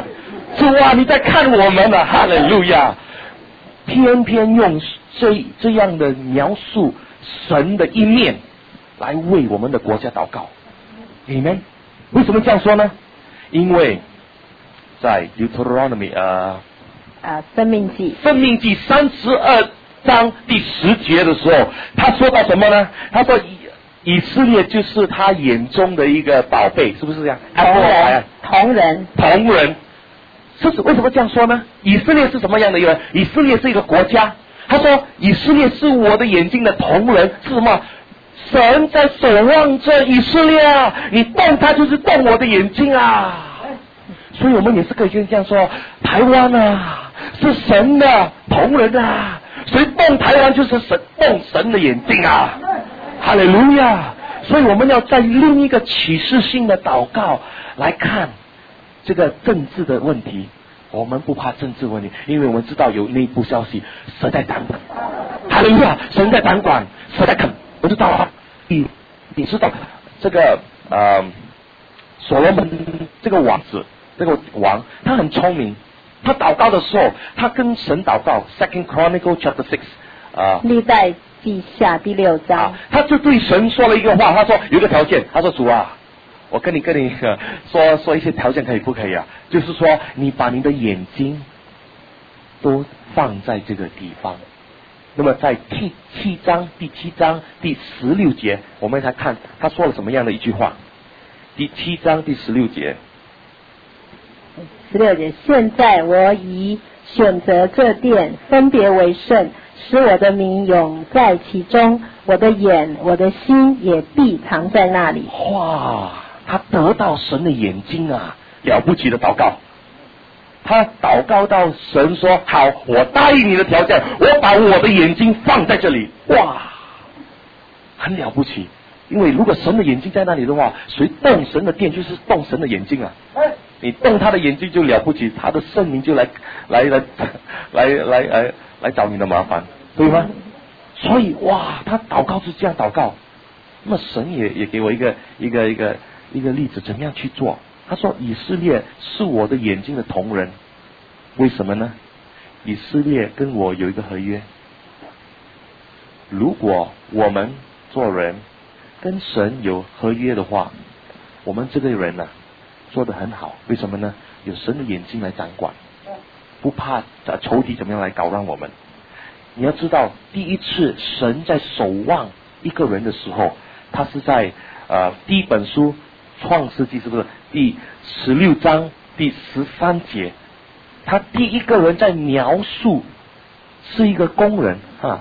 主啊，你在看我们啊，哈利路亚！偏偏用这这样的描述神的一面来为我们的国家祷告。Amen。为什么这样说呢？因为在 Deuteronomy 呃啊，生命记， 生命记三十二章第十节的时候，他说到什么呢？他说以以色列就是他眼中的一个宝贝，是不是这样？ 同人，同人， 同人。这是为什么这样说呢？以色列是什么样的一个？以色列是一个国家。他说以色列是我的眼睛的同人，是什么？神在守望着以色列啊！你动他就是动我的眼睛啊！所以我们也是可以这样说，台湾啊是神的同人啊，谁动台湾就是神动神的眼睛啊！哈利路亚！所以我们要在另一个启示性的祷告来看这个政治的问题。我们不怕政治问题，因为我们知道有内部消息，神在掌管。哈利路亚！神在掌管，神在啃。我知道啊，你你知道这个呃，所罗门这个王子，这个王他很聪明，他祷告的时候，他跟神祷告 ，Second Chronicle Chapter Six 啊、呃， 历代记下第六章、 啊，他就对神说了一个话，他说有一个条件，他说主啊，我跟你跟你、呃、说说一些条件可以不可以啊？就是说你把你的眼睛都放在这个地方。那么在第七章第七章第十六节，我们来看他说了什么样的一句话。第七章第十六节， 十六节，现在我已选择这殿，分别为圣，使我的名永在其中，我的眼我的心也必藏在那里。 哇，他得到神的眼睛啊，了不起的祷告。他祷告到神说好，我答应你的条件，我把我的眼睛放在这里。哇，很了不起。因为如果神的眼睛在那里的话，谁动神的殿就是动神的眼睛啊。你动他的眼睛就了不起，他的圣灵就来来来来来来来找你的麻烦，对吗？所以哇，他祷告是这样祷告。那么神也也给我一个一个一个一个例子，怎么样去做？他说以色列是我的眼睛的同人，为什么呢？以色列跟我有一个合约，如果我们做人跟神有合约的话，我们这个人呢、啊、做得很好，为什么呢？有神的眼睛来掌管，不怕仇敌怎么样来搞乱我们。你要知道，第一次神在守望一个人的时候，他是在呃第一本书创世纪，是不是第十六章第十三节？他第一个人在描述是一个工人啊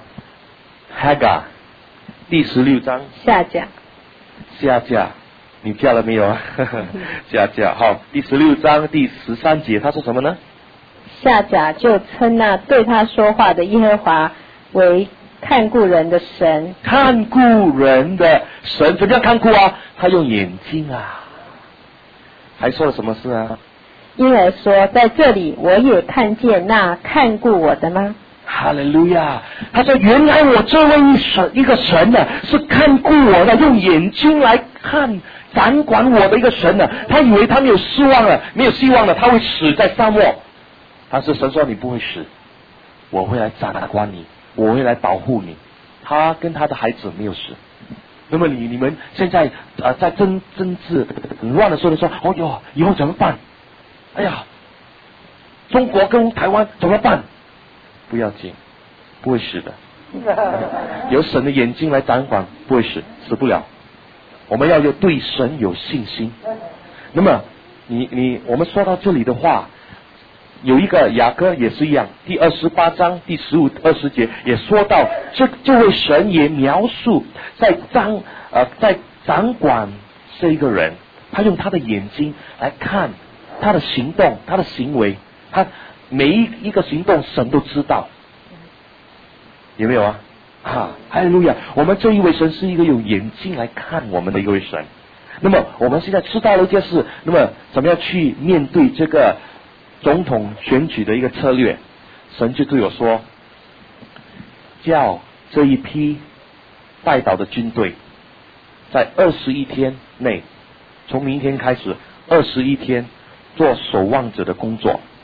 ，Hagar， 第十六章下嫁， 下嫁，你嫁了没有啊？下嫁，好，第十六章第十三节，他说什么呢？ 下甲就称那对他说话的耶和华为看顾人的神。 看顾人的神，怎么样看顾啊？他用眼睛啊。还说了什么事啊？ 因而说，在这里我也看见那看顾我的吗？ 哈利路亚！他说，原来我这位神一个神呢、啊，是看顾我的，用眼睛来看掌管我的一个神呢、啊。他以为他没有希望了，没有希望了，他会死在沙漠。但是神说你不会死，我会来掌管你，我会来保护你。他跟他的孩子没有死。那么你你们现在呃在政政治很乱的时候，说哦哟，以后怎么办？哎呀，中国跟台湾怎么办？不要紧，不会死的。有神的眼睛来掌管，不会死，死不了。我们要有对神有信心。那么你你我们说到这里的话，有一个雅歌也是一样，第二十八章第十五二十节也说到，这这位神也描述在掌呃在掌管这一个人，他用他的眼睛来看他的行动，他的行为，他每一一个行动神都知道，有没有啊？啊，哈利路亚！我们这一位神是一个用眼睛来看我们的一位神。那么我们现在知道了一件事，那么怎么样去面对这个总统选举的一个策略？神就对我说，叫这一批带导的军队在二十一天内，从明天开始二十一天做守望者的工作，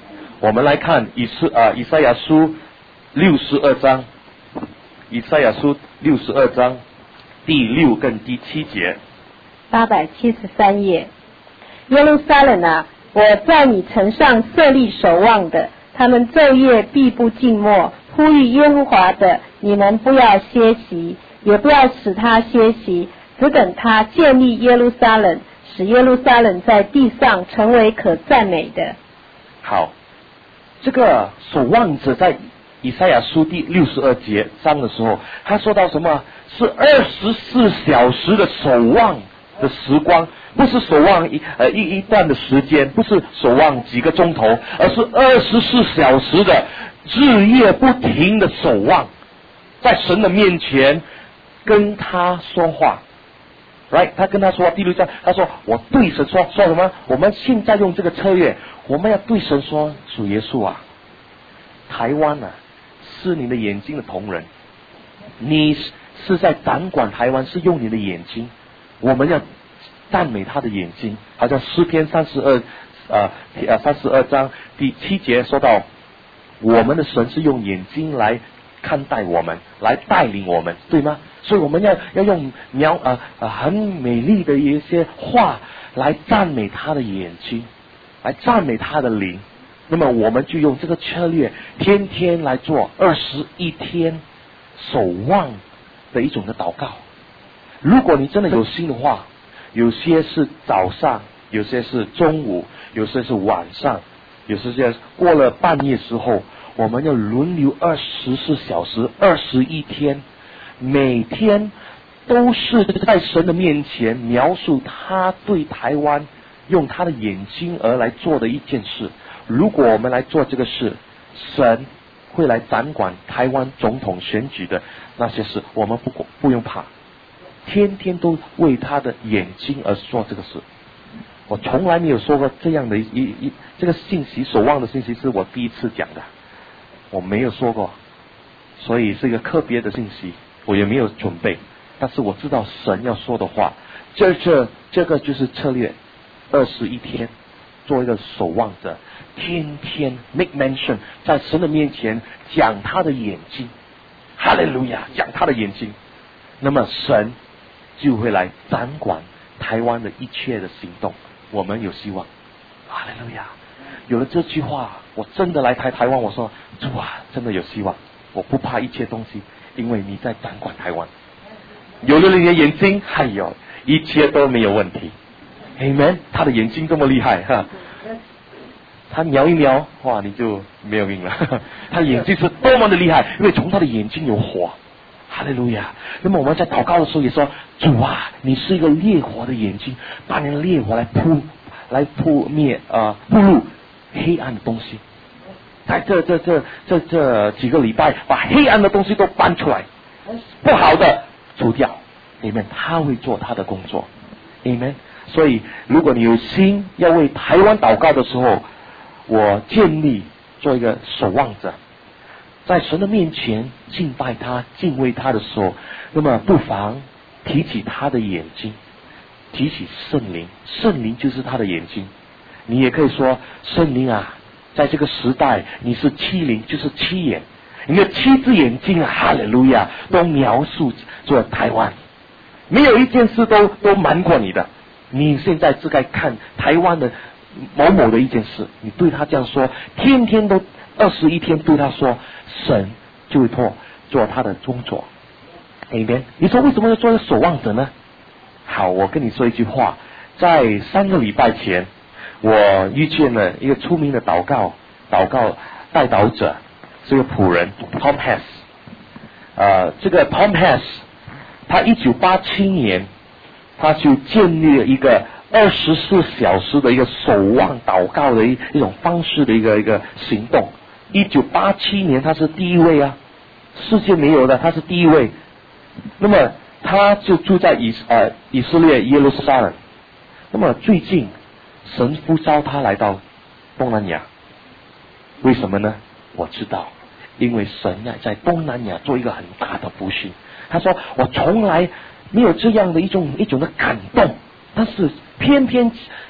我们来看以斯啊以赛亚书六十二章，以赛亚书六十二章第六跟第七节。 八百七十三页。耶路撒冷啊，我在你城上设立守望的，他们昼夜必不静默，呼吁耶和华的，你们不要歇息，也不要使他歇息，只等他建立耶路撒冷，使耶路撒冷在地上成为可赞美的。 好，这个守望者在以赛亚书第六十二节章的时候，他说到什么？是二十四小时的守望的时光，不是守望一呃一一段的时间，不是守望几个钟头，而是二十四小时的日夜不停的守望，在神的面前跟他说话。Right， 他跟他说第六章，他说我对神说说什么？我们现在用这个策略，我们要对神说，主耶稣啊，台湾啊是你的眼睛的同仁，你是在掌管台湾，是用你的眼睛，我们要赞美他的眼睛。好像诗篇三十二呃呃三十二章第七节说到，我们的神是用眼睛来看待我们，来带领我们，对吗？所以我们要要用描呃呃很美丽的一些话来赞美他的眼睛，来赞美他的灵。那么我们就用这个策略，天天来做二十一天守望的一种的祷告。如果你真的有心的话，有些是早上，有些是中午，有些是晚上，有些过了半夜时候，我们要轮流二十四小时，二十一天，每天都是在神的面前描述他对台湾用他的眼睛而来做的一件事。如果我们来做这个事，神会来掌管台湾总统选举的那些事，我们不不用怕，天天都为他的眼睛而做这个事。我从来没有说过这样的一一这个信息，守望的信息是我第一次讲的，我没有说过，所以是一个特别的信息，我也没有准备，但是我知道神要说的话，这这这个就是策略，二十一天做一个守望者，天天 make mention 在神的面前讲他的眼睛，哈利路亚，讲他的眼睛，那么神就会来掌管台湾的一切的行动，我们有希望，哈利路亚。有了这句话，我真的来台台湾，我说主啊，真的有希望，我不怕一切东西，因为你在掌管台湾。有了你的眼睛，哎呦，一切都没有问题。Amen， 他的眼睛这么厉害哈，他瞄一瞄，哇，你就没有命了。他的眼睛是多么的厉害，因为从他的眼睛有火。哈利路亚。那么我们在祷告的时候也说，主啊，你是一个烈火的眼睛，把你的烈火来扑来扑灭呃扑入黑暗的东西。在这这这这这几个礼拜，把黑暗的东西都搬出来，不好的除掉。Amen， 他会做他的工作。Amen。所以如果你有心要为台湾祷告的时候，我建议做一个守望者，在神的面前敬拜他、敬畏他的时候，那么不妨提起他的眼睛，提起圣灵，圣灵就是他的眼睛。你也可以说，圣灵啊，在这个时代你是七灵，就是七眼，你的七只眼睛啊，哈利路亚，都描述做台湾，没有一件事都都瞒过你的。你现在是该看台湾的某某的一件事，你对他这样说，天天都二十一天对他说，神就会做做他的工作。Amen。你说为什么要做一个守望者呢？好，我跟你说一句话，在三个礼拜前，我遇见了一个出名的祷告祷告代祷者，是个仆人 Tom Hess。呃，这个 Tom Hess， 他一九八七年。他就建立了一个二十四小时的一个守望祷告的一一种方式的一个一个行动。一九八七年他是第一位啊，世界没有的，他是第一位。那么他就住在以呃以色列耶路撒冷。那么最近神呼召他来到东南亚，为什么呢？我知道，因为神啊在东南亚做一个很大的复兴。他说我从来没有这样的一种一种的感动，但是偏偏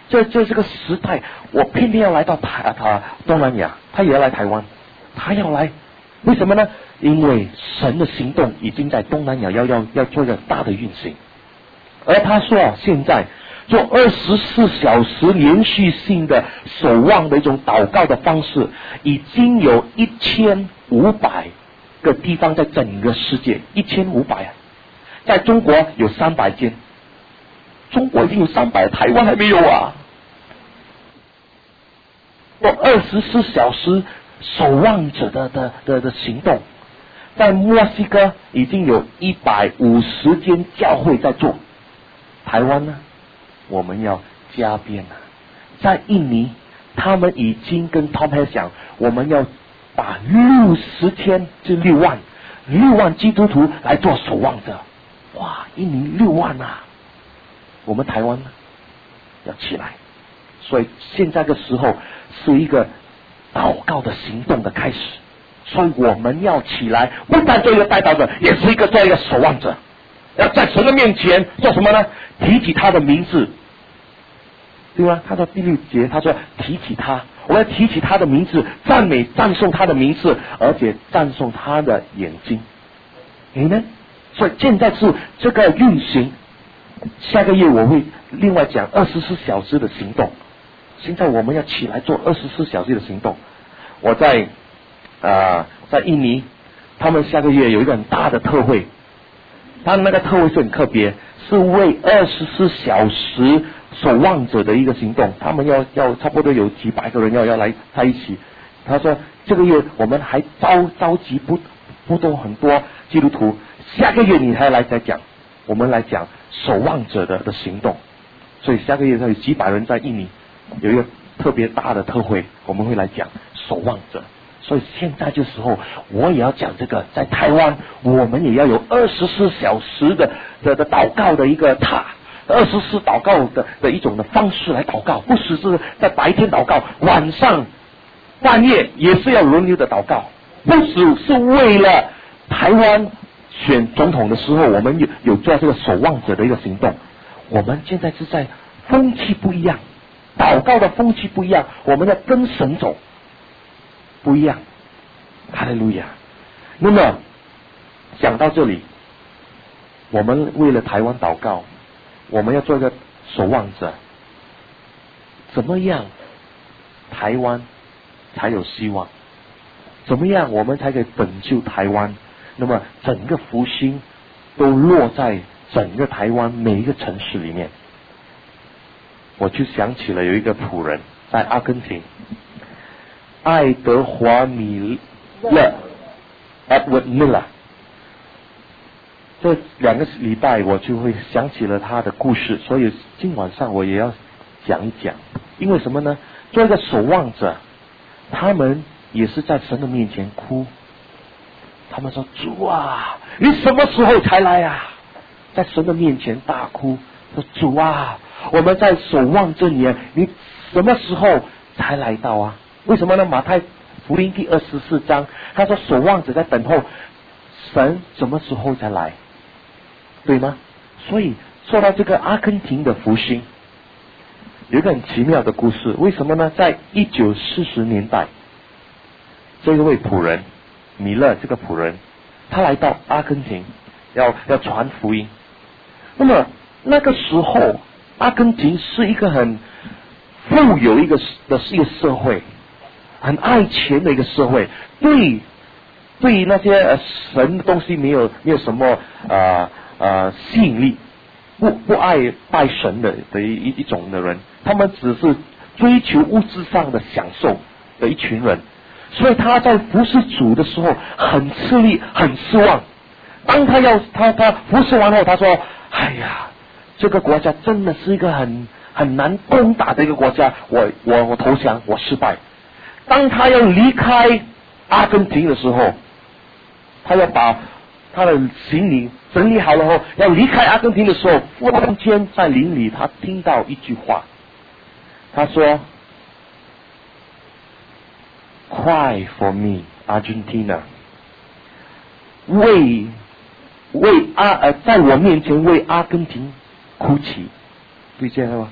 这这这个时代，我偏偏要来到台啊，他东南亚，他也要来台湾，他要来，为什么呢？因为神的行动已经在东南亚要要要做一个大的运行，而他说啊，现在做二十四小时连续性的守望的一种祷告的方式，已经有一千五百个地方在整个世界，一千五百啊，在中国有三百间，中国已经有三百，台湾还没有啊。做二十四小时守望者的的的的行动，在墨西哥已经有一百五十间教会在做，台湾呢，我们要加鞭啊！在印尼，他们已经跟 Tom Hanks 讲，我们要把六十千至六万六万基督徒来做守望者。哇，印尼六万啊！我们台湾呢，要起来。所以现在的时候是一个祷告的行动的开始，所以我们要起来，不但做一个代祷者，也是一个做一个守望者。要在神的面前做什么呢？提起他的名字，对吗？他说第六节，他说提起他，我要提起他的名字，赞美赞颂他的名字，而且赞颂他的眼睛。你呢？所以现在是这个运行，下个月我会另外讲二十四小时的行动。现在我们要起来做二十四小时的行动。我在啊、呃、在印尼，他们下个月有一个很大的特会，他们那个特会是很特别，是为二十四小时守望者的一个行动。他们要要差不多有几百个人要要来在一起。他说这个月我们还召召集不不动很多基督徒，下个月你还来再讲，我们来讲守望者的的行动。所以下个月有几百人在印尼有一个特别大的特会，我们会来讲守望者。所以现在这时候我也要讲这个，在台湾我们也要有二十四小时的的的祷告的一个塔，二十四祷告的的一种的方式来祷告，不只是在白天祷告，晚上半夜也是要轮流的祷告，不只是为了台湾选总统的时候我们有有做这个守望者的一个行动。我们现在是在风气不一样，祷告的风气不一样，我们要跟神走不一样。哈利路亚。那么讲到这里，我们为了台湾祷告，我们要做一个守望者，怎么样台湾才有希望？怎么样我们才可以拯救台湾？那么整个福星都落在整个台湾每一个城市里面。我就想起了有一个仆人在阿根廷，爱德华米勒 Edward Miller。 这两个礼拜我就会想起了他的故事，所以今晚上我也要讲一讲。因为什么呢？做一个守望者，他们也是在神的面前哭。他们说：主啊，你什么时候才来啊？在神的面前大哭，说：主啊，我们在守望这里，你什么时候才来到啊？为什么呢？马太福音第二十四章，他说守望者在等候神什么时候才来，对吗？所以说到这个阿根廷的复兴，有一个很奇妙的故事。为什么呢？在一九四十年代，这一位仆人米勒，这个仆人他来到阿根廷要要传福音。那么那个时候阿根廷是一个很富有一个的是一个社会，很爱钱的一个社会，对对那些、呃、神的东西没有没有什么呃呃吸引力，不不爱拜神的的一一一种的人，他们只是追求物质上的享受的一群人。所以他在服侍主的时候很吃力，很失望。当他要他他服侍完后，他说：哎呀，这个国家真的是一个很很难攻打的一个国家，我我我投降，我失败。当他要离开阿根廷的时候，他要把他的行李整理好了后，要离开阿根廷的时候，忽然间在林里他听到一句话，他说：Cry for me, Argentina。 为为阿呃，在我面前为阿根廷哭泣，对这样吗？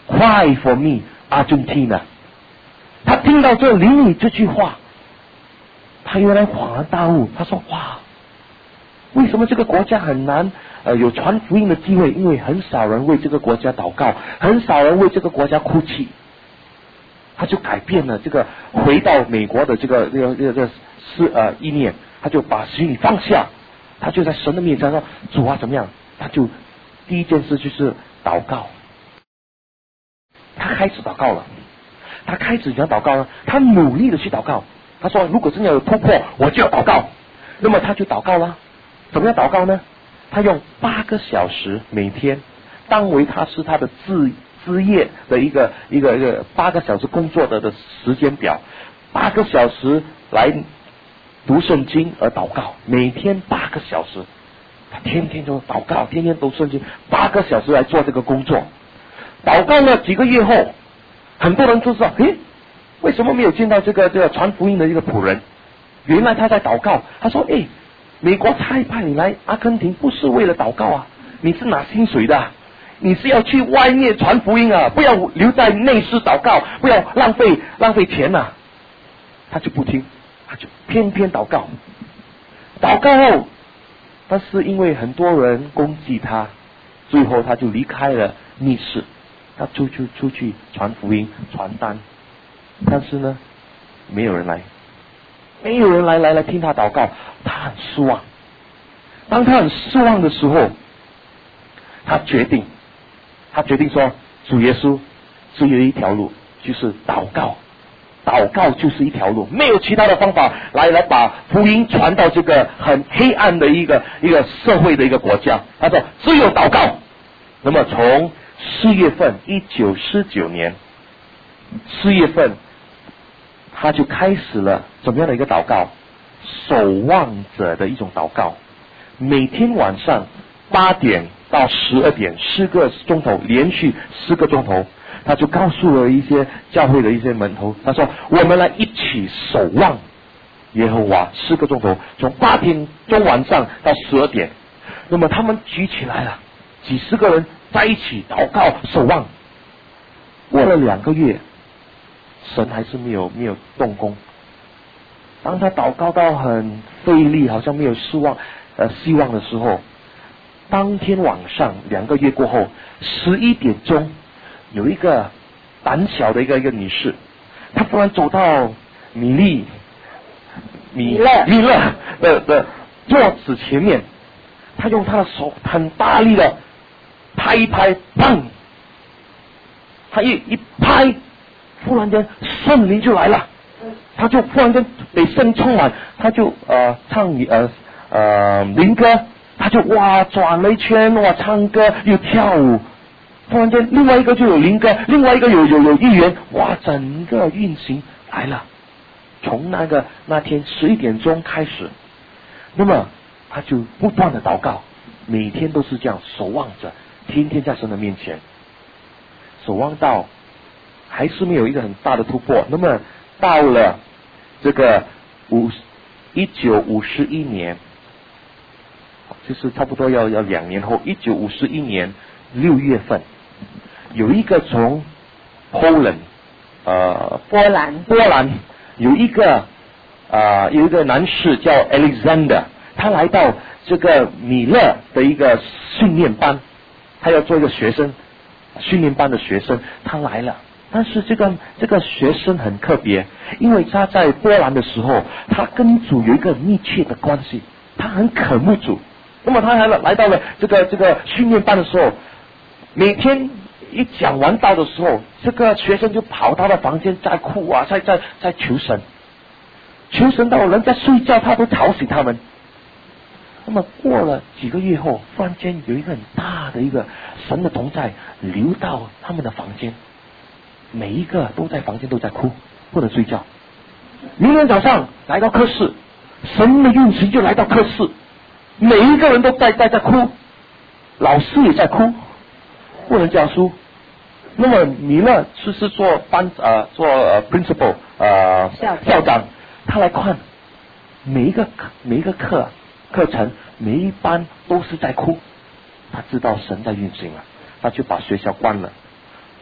Cry for me, Argentina。他听到这邻里这句话，他原来恍然大悟，他说哇，为什么这个国家很难呃有传福音的机会？因为很少人为这个国家祷告，很少人为这个国家哭泣。他就改变了这个回到美国的这个这个这个这个思呃意念，他就把行李放下，他就在神的面前说主啊怎么样？他就第一件事就是祷告，他开始祷告了，他开始想祷告呢，他努力的去祷告。他说如果真的有突破，我就要祷告。那么他就祷告了，怎么样祷告呢？他用八个小时每天，当为他是他的自枝叶的一个一个一个八个小时工作的的时间表，八个小时来读圣经而祷告，每天八个小时，他天天都祷告，天天读圣经，八个小时来做这个工作。祷告了几个月后，很多人就知道，诶，为什么没有见到这个这个传福音的一个仆人？原来他在祷告。他说，诶，美国差派你来阿根廷不是为了祷告啊，你是拿薪水的啊，你是要去外面传福音啊，不要留在内室祷告，不要浪费浪费钱呐、啊。他就不听，他就偏偏祷告。祷告后，但是因为很多人攻击他，最后他就离开了密室，他就就出去传福音传单，但是呢，没有人来，没有人来来来听他祷告，他很失望。当他很失望的时候，他决定。他决定说，主耶稣只有一条路，就是祷告，祷告就是一条路，没有其他的方法来来把福音传到这个很黑暗的一个一个社会的一个国家。他说只有祷告。那么从四月份一九四九年四月份，他就开始了怎么样的一个祷告？守望者的一种祷告，每天晚上八点到十二点，四个钟头，连续四个钟头，他就告诉了一些教会的一些门徒，他说我们来一起守望耶和华四个钟头，从八点钟晚上到十二点。那么他们举起来了，几十个人在一起祷告守望。过了两个月，神还是没有没有动工。当他祷告到很费力，好像没有希望呃希望的时候，当天晚上两个月过后，十一点钟，有一个胆小的一个一个女士，她突然走到米利米勒米勒的的桌子前面，她用她的手很大力的拍一拍，砰！她一一拍，忽然间圣灵就来了，她就忽然间被圣充满，她就呃唱呃呃灵歌。他就哇转了一圈，哇唱歌又跳舞，突然间另外一个就有灵歌，另外一个有有有议员，哇整个运行来了。从那个那天十一点钟开始，那么他就不断的祷告，每天都是这样守望着，天天在神的面前守望到还是没有一个很大的突破。那么到了这个五一九五十一年。就是差不多要要两年后，一九五十一年六月份，有一个从 Poland 呃波兰波兰有一个啊、呃、有一个男士叫 Alexander， 他来到这个米勒的一个训练班，他要做一个学生训练班的学生，他来了。但是这个这个学生很特别，因为他在波兰的时候，他跟主有一个密切的关系，他很渴慕主。那么他还来到了这个这个训练班的时候，每天一讲完道的时候，这个学生就跑到了房间在哭啊，在在在求神，求神到人在睡觉，他都吵醒他们。那么过了几个月后，忽然间有一个很大的一个神的同在流到他们的房间，每一个都在房间都在哭，不能睡觉。明天早上来到课室，神的运行就来到课室。每一个人都在在在哭，老师也在哭，不能教书。那么米勒是是做班呃做呃 principal 呃校校长，他来看每一个每一个课课程每一班都是在哭，他知道神在运行了，他就把学校关了，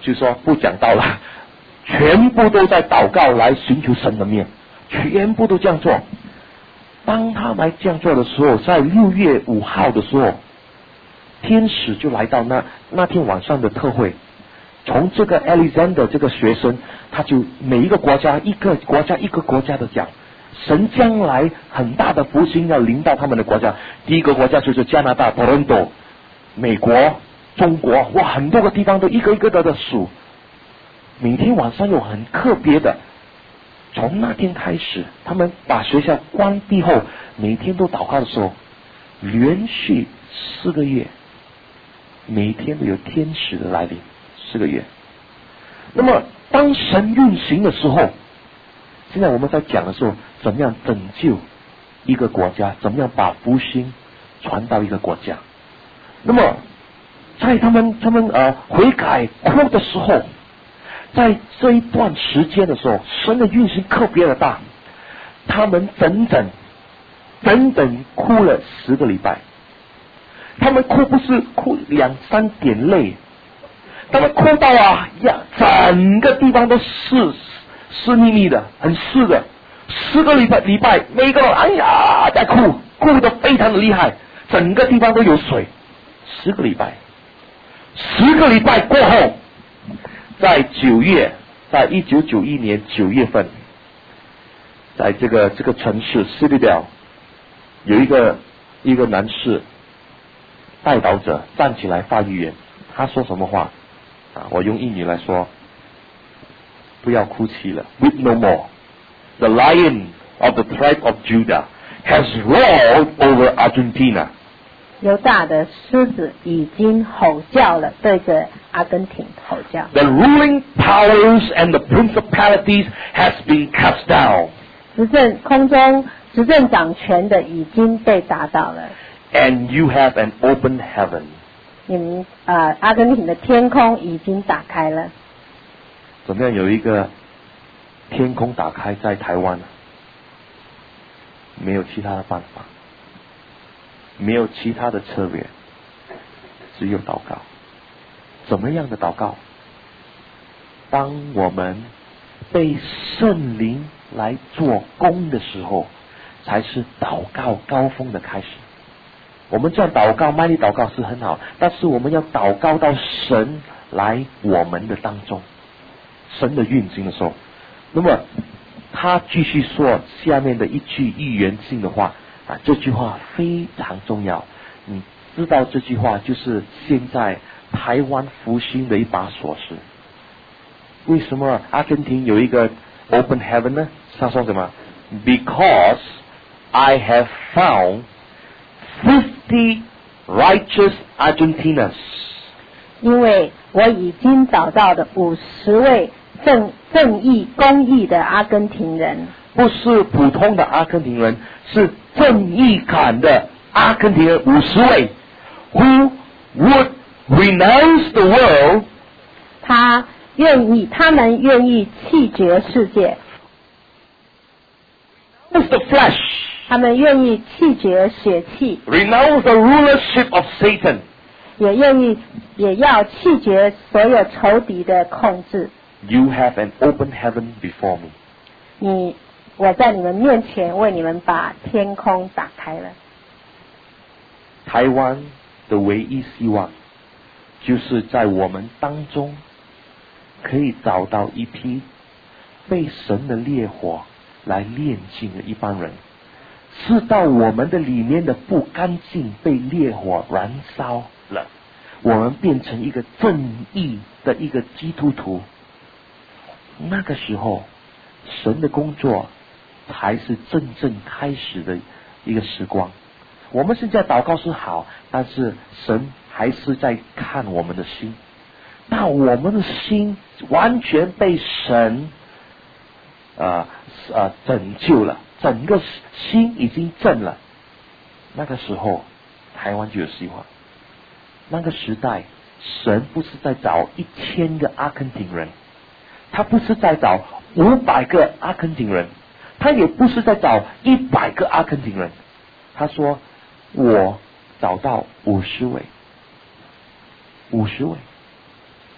就说不讲道了，全部都在祷告来寻求神的面，全部都这样做。当他来这样做的时候，在六月五号的时候，天使就来到那那天晚上的特会。从这个 Alexander 这个学生，他就每一个国家一个国家一个国家的讲，神将来很大的福星要临到他们的国家。第一个国家就是加拿大 Toronto， 美国、中国，哇，很多个地方都一个一个的的数。每天晚上有很特别的，从那天开始，他们把学校关闭后，每天都祷告的时候，连续四个月，每天都有天使的来临。四个月。那么当神运行的时候，现在我们在讲的时候，怎么样拯救一个国家，怎么样把福音传到一个国家。那么在他们他们呃悔改哭的时候，在这一段时间的时候，神的运行特别的大，他们整整整整哭了十个礼拜。他们哭不是哭两三点泪，他们哭到啊呀，整个地方都湿湿腻腻的，很湿的。十个礼拜礼拜，每个人哎呀在哭，哭得非常的厉害，整个地方都有水。十个礼拜，十个礼拜过后，在九月，在一九九一年九月份，在这个这个城市 Citadel 有一个一个男士代祷者站起来发预言，他说什么话啊？我用英语来说，不要哭泣了 ，Weep no more. The lion of the tribe of Judah has roared over Argentina. 犹大的狮子已经吼叫了，对着阿根廷吼叫。 The ruling powers and the principalities has been cast down. 执政空中执政掌权的已经被打倒了。 And you have an open heaven. 你们呃，阿根廷的天空已经打开了。 怎么样有一个天空打开在台湾呢？没有其他的办法，没有其他的策略，只有祷告。怎么样的祷告？当我们被圣灵来做工的时候，才是祷告高峰的开始。我们这样祷告，卖力祷告是很好，但是我们要祷告到神来我们的当中，神的运行的时候。那么他继续说下面的一句预言性的话啊，这句话非常重要。你知道这句话就是现在台湾复兴的一把锁匙。为什么阿根廷有一个 open heaven 呢？他说什么 ？Because I have found fifty righteous Argentinas. 因为我已经找到的五十位正正义公义的阿根廷人， 不是普通的阿根廷人，是正义感的阿根廷人五十位 ，who would renounce the world. 他愿意，他们愿意弃绝世界 renounce the flesh. 他们愿意弃绝血气 renounce the rulership of Satan. 也愿意也要弃绝所有仇敌的控制。 You have an open heaven before me. 你，我在你们面前为你们把天空打开了。 台湾的唯一希望，就是在我们当中，可以找到一批被神的烈火来炼净的一帮人，知道我们的里面的不干净被烈火燃烧了，我们变成一个正义的一个基督徒。那个时候，神的工作才是真正开始的一个时光。我们现在祷告是好，但是神还是在看我们的心。那我们的心完全被神呃呃拯救了，整个心已经正了。那个时候，台湾就有希望。那个时代，神不是在找一千个阿根廷人。他不是在找五百个阿根廷人，他也不是在找一百个阿根廷人。他说：“我找到五十位，五十位。”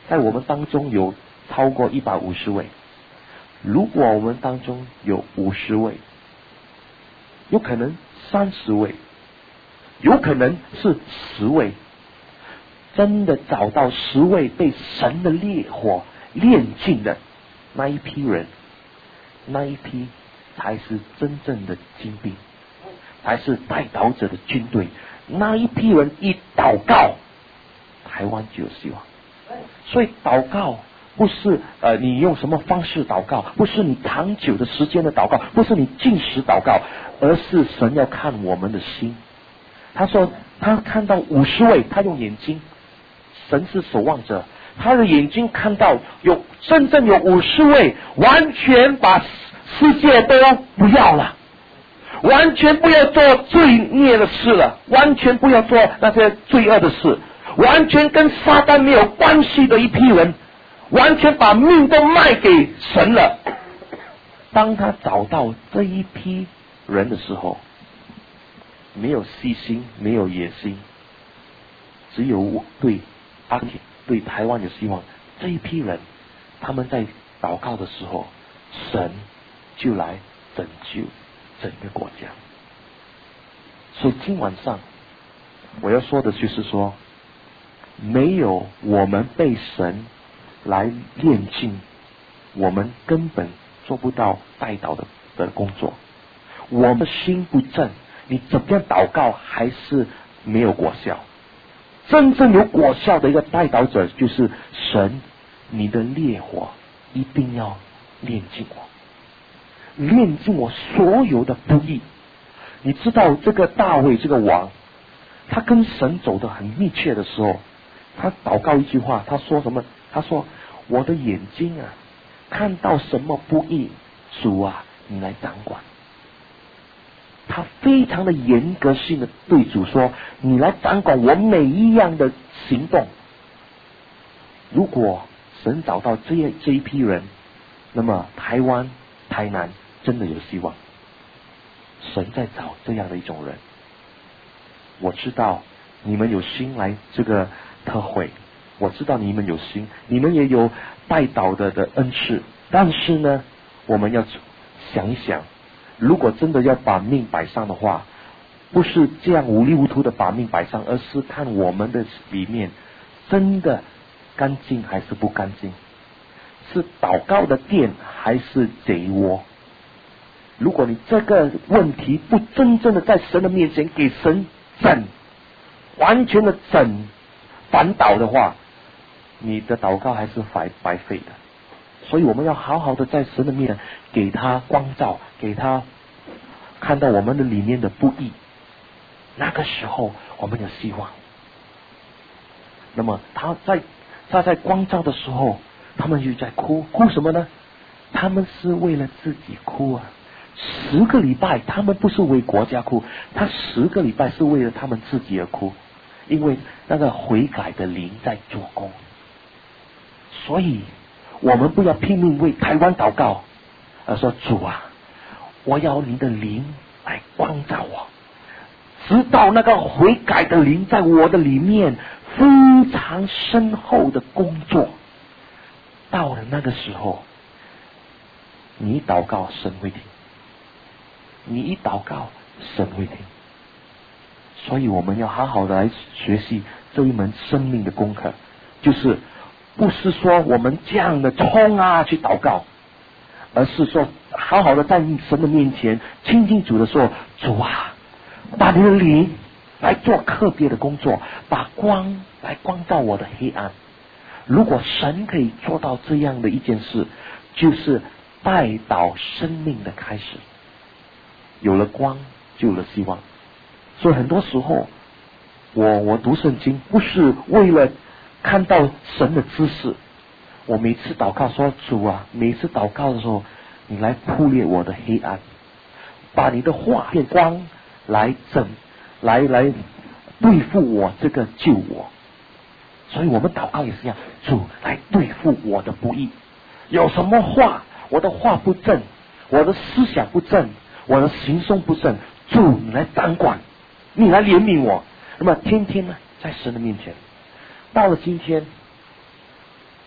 在我们当中有超过一百五十位。如果我们当中有五十位，有可能三十位，有可能是十位，真的找到十位被神的烈火炼尽的那一批人，那一批才是真正的精兵，才是代祷者的军队。那一批人一祷告，台湾就有希望。所以祷告不是呃你用什么方式祷告，不是你长久的时间的祷告，不是你禁食祷告，而是神要看我们的心。他说他看到五十位，他用眼睛，神是守望者，他的眼睛看到有真正有五十位完全把世界都不要了，完全不要做罪孽的事了，完全不要做那些罪恶的事，完全跟撒旦没有关系的一批人，完全把命都卖给神了。当他找到这一批人的时候，没有私心，没有野心，只有对阿铁对台湾有希望。这一批人他们在祷告的时候，神就来拯救整个国家。所以今晚上我要说的就是说，没有我们被神来炼净，我们根本做不到代祷的的工作。我们心不正，你怎么样祷告还是没有果效。真正有果效的一个代祷者，就是神，你的烈火一定要炼净我，炼净我所有的不义。你知道这个大卫这个王，他跟神走得很密切的时候，他祷告一句话，他说什么？他说我的眼睛啊看到什么不义，主啊你来掌管。他非常的严格性的对主说，你来掌管我每一样的行动。如果神找到这一这一批人，那么台湾台南真的有希望。神在找这样的一种人。我知道你们有心来这个特会，我知道你们有心，你们也有代祷的的恩赐，但是呢，我们要想一想，如果真的要把命摆上的话，不是这样无里糊涂的把命摆上，而是看我们的里面真的干净还是不干净，是祷告的殿还是贼窝。如果你这个问题不真正的在神的面前给神整，完全的整反倒的话，你的祷告还是白白费的。所以我们要好好的在神的面前给他光照，给他看到我们的里面的不义，那个时候我们有希望。那么他在他在光照的时候，他们就在哭，哭什么呢？他们是为了自己哭啊。十个礼拜他们不是为国家哭，他十个礼拜是为了他们自己而哭，因为那个悔改的灵在做工。所以我们不要拼命为台湾祷告，而说主啊，我要你的灵来光照我，直到那个悔改的灵在我的里面非常深厚的工作。到了那个时候，你一祷告神会听，你一祷告神会听。所以我们要好好的来学习这一门生命的功课，就是不是说我们这样的冲啊去祷告，而是说好好的在神的面前亲近主的时候，主啊，把你的灵来做特别的工作，把光来光照我的黑暗。如果神可以做到这样的一件事，就是带导生命的开始。有了光就有了希望。所以很多时候我我读圣经不是为了看到神的知识，我每次祷告说主啊，每次祷告的时候你来铺裂我的黑暗，把你的话变光来整来来对付我这个救我。所以我们祷告也是一样，主来对付我的不义，有什么话我的话不正，我的思想不正，我的行动不正，主你来掌管，你来怜悯我。那么天天呢在神的面前，到了今天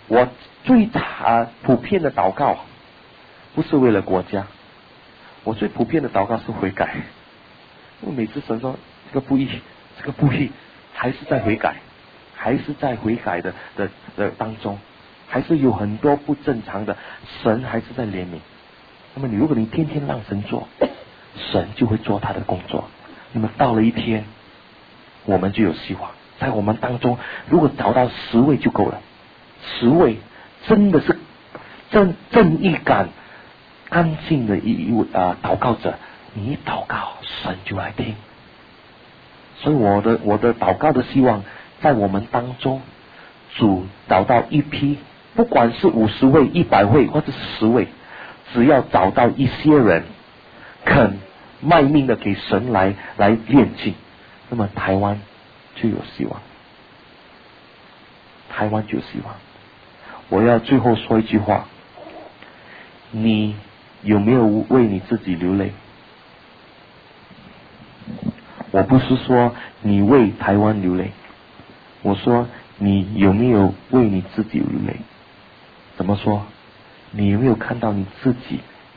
我最啊普遍的祷告不是为了国家，我最普遍的祷告是悔改。因为每次神说这个不义，这个不义，还是在悔改，还是在悔改的的的当中，还是有很多不正常的，神还是在怜悯。那么你如果你天天让神做，神就会做他的工作。那么到了一天，我们就有希望。在我们当中，如果找到十位就够了，十位真的是正正义感安静的一位啊祷告者，你一祷告，神就来听。所以我的我的祷告的希望，在我们当中，主找到一批，不管是五十位、一百位或者是十位，只要找到一些人肯卖命的给神来来炼净，那么台湾就有希望，台湾就有希望。我要最后说一句话，你有没有为你自己流泪？我不是说你为台湾流泪，我说你有没有为你自己流泪？怎么说？你有没有看到你自己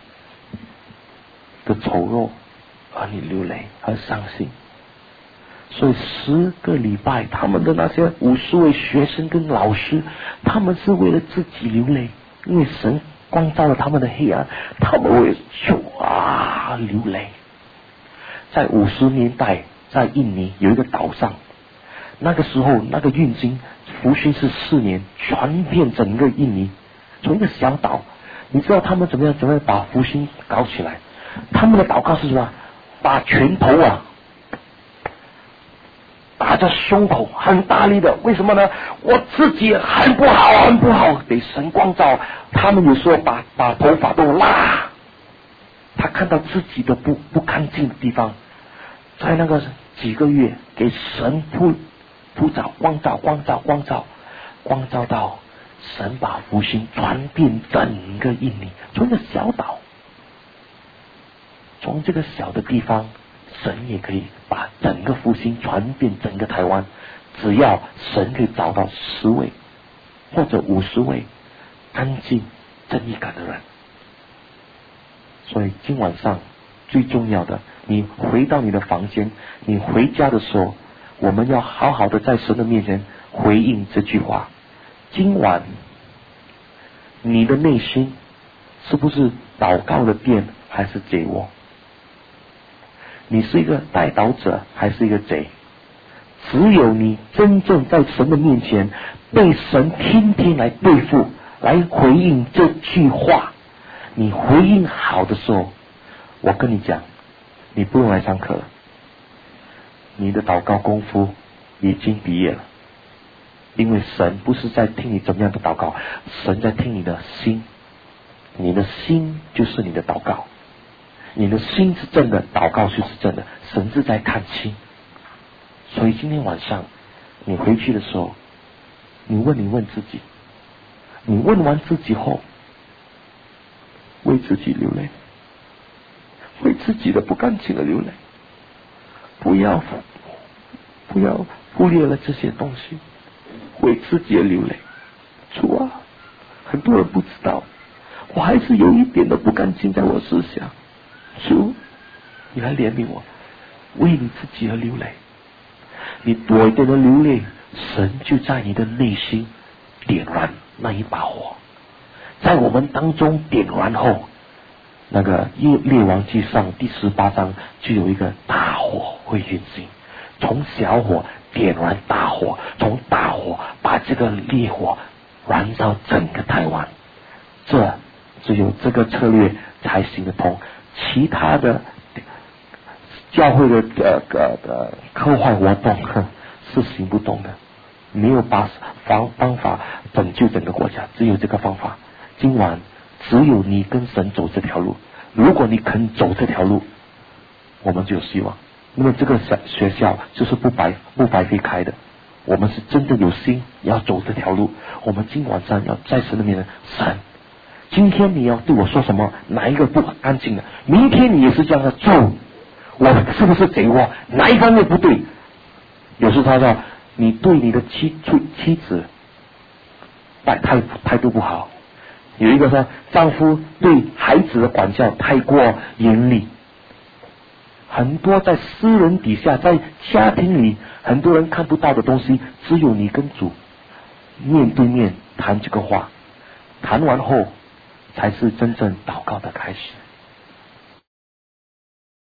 的丑陋而你流泪而伤心？所以十个礼拜，他们的那些五十位学生跟老师，他们是为了自己流泪，因为神光照了他们的黑暗，他们为主啊流泪。在五十年代，在印尼有一个岛上，那个时候那个运经福训是四年，传遍整个印尼，从一个小岛。你知道他们怎么样怎么样把福训搞起来？他们的祷告是什么？把拳头啊打着胸口，很大力的。为什么呢？我自己很不好，很不好，得神光照。他们有时候把把头发都拉，他看到自己的不不干净的地方，在那个几个月给神铺铺照光照光照光照光照到神把福音传遍整个印尼，从一个小岛，从这个小的地方，神也可以把整个福音传遍整个台湾。只要神可以找到十位或者五十位干净正义感的人。所以今晚上最重要的，你回到你的房间，你回家的时候，我们要好好的在神的面前回应这句话。今晚你的内心是不是祷告的殿还是贼窝？你是一个代祷者还是一个贼？只有你真正在神的面前被神天天来对付，来回应这句话，你回应好的时候，我跟你讲，你不用来上课了，你的祷告功夫已经毕业了。因为神不是在听你怎么样的祷告，神在听你的心，你的心就是你的祷告，你的心是正的，祷告就是正的，神是在看心。所以今天晚上你回去的时候，你问你问自己，你问完自己后，为自己流泪，为自己的不干净的流泪，不要不要忽略了这些东西，为自己的流泪。主啊，很多人不知道，我还是有一点的不干净在我思想，主你来怜悯我，为你自己而流泪。你多一点的流泪，神就在你的内心点燃那一把火，在我们当中点燃后，那个列王记上第十八章就有一个大火会运行，从小火点燃大火，从大火把这个烈火燃烧整个台湾。这只有这个策略才行得通，其他的教会的呃呃呃科幻活动是行不通的，没有把方方法拯救整个国家，只有这个方法。今晚只有你跟神走这条路，如果你肯走这条路，我们就有希望。那么这个学校就是不白不白费开的，我们是真的有心要走这条路。我们今晚上要在神的面前，神，今天你要对我说什么？哪一个不干净的？明天你也是这样的做，我是不是贼窝？哪一方面不对？有时他说，你对你的妻妻妻子态态态度不好。有一个说，丈夫对孩子的管教太过严厉。很多在私人底下，在家庭里，很多人看不到的东西，只有你跟主面对面谈这个话，谈完后才是真正祷告的开始。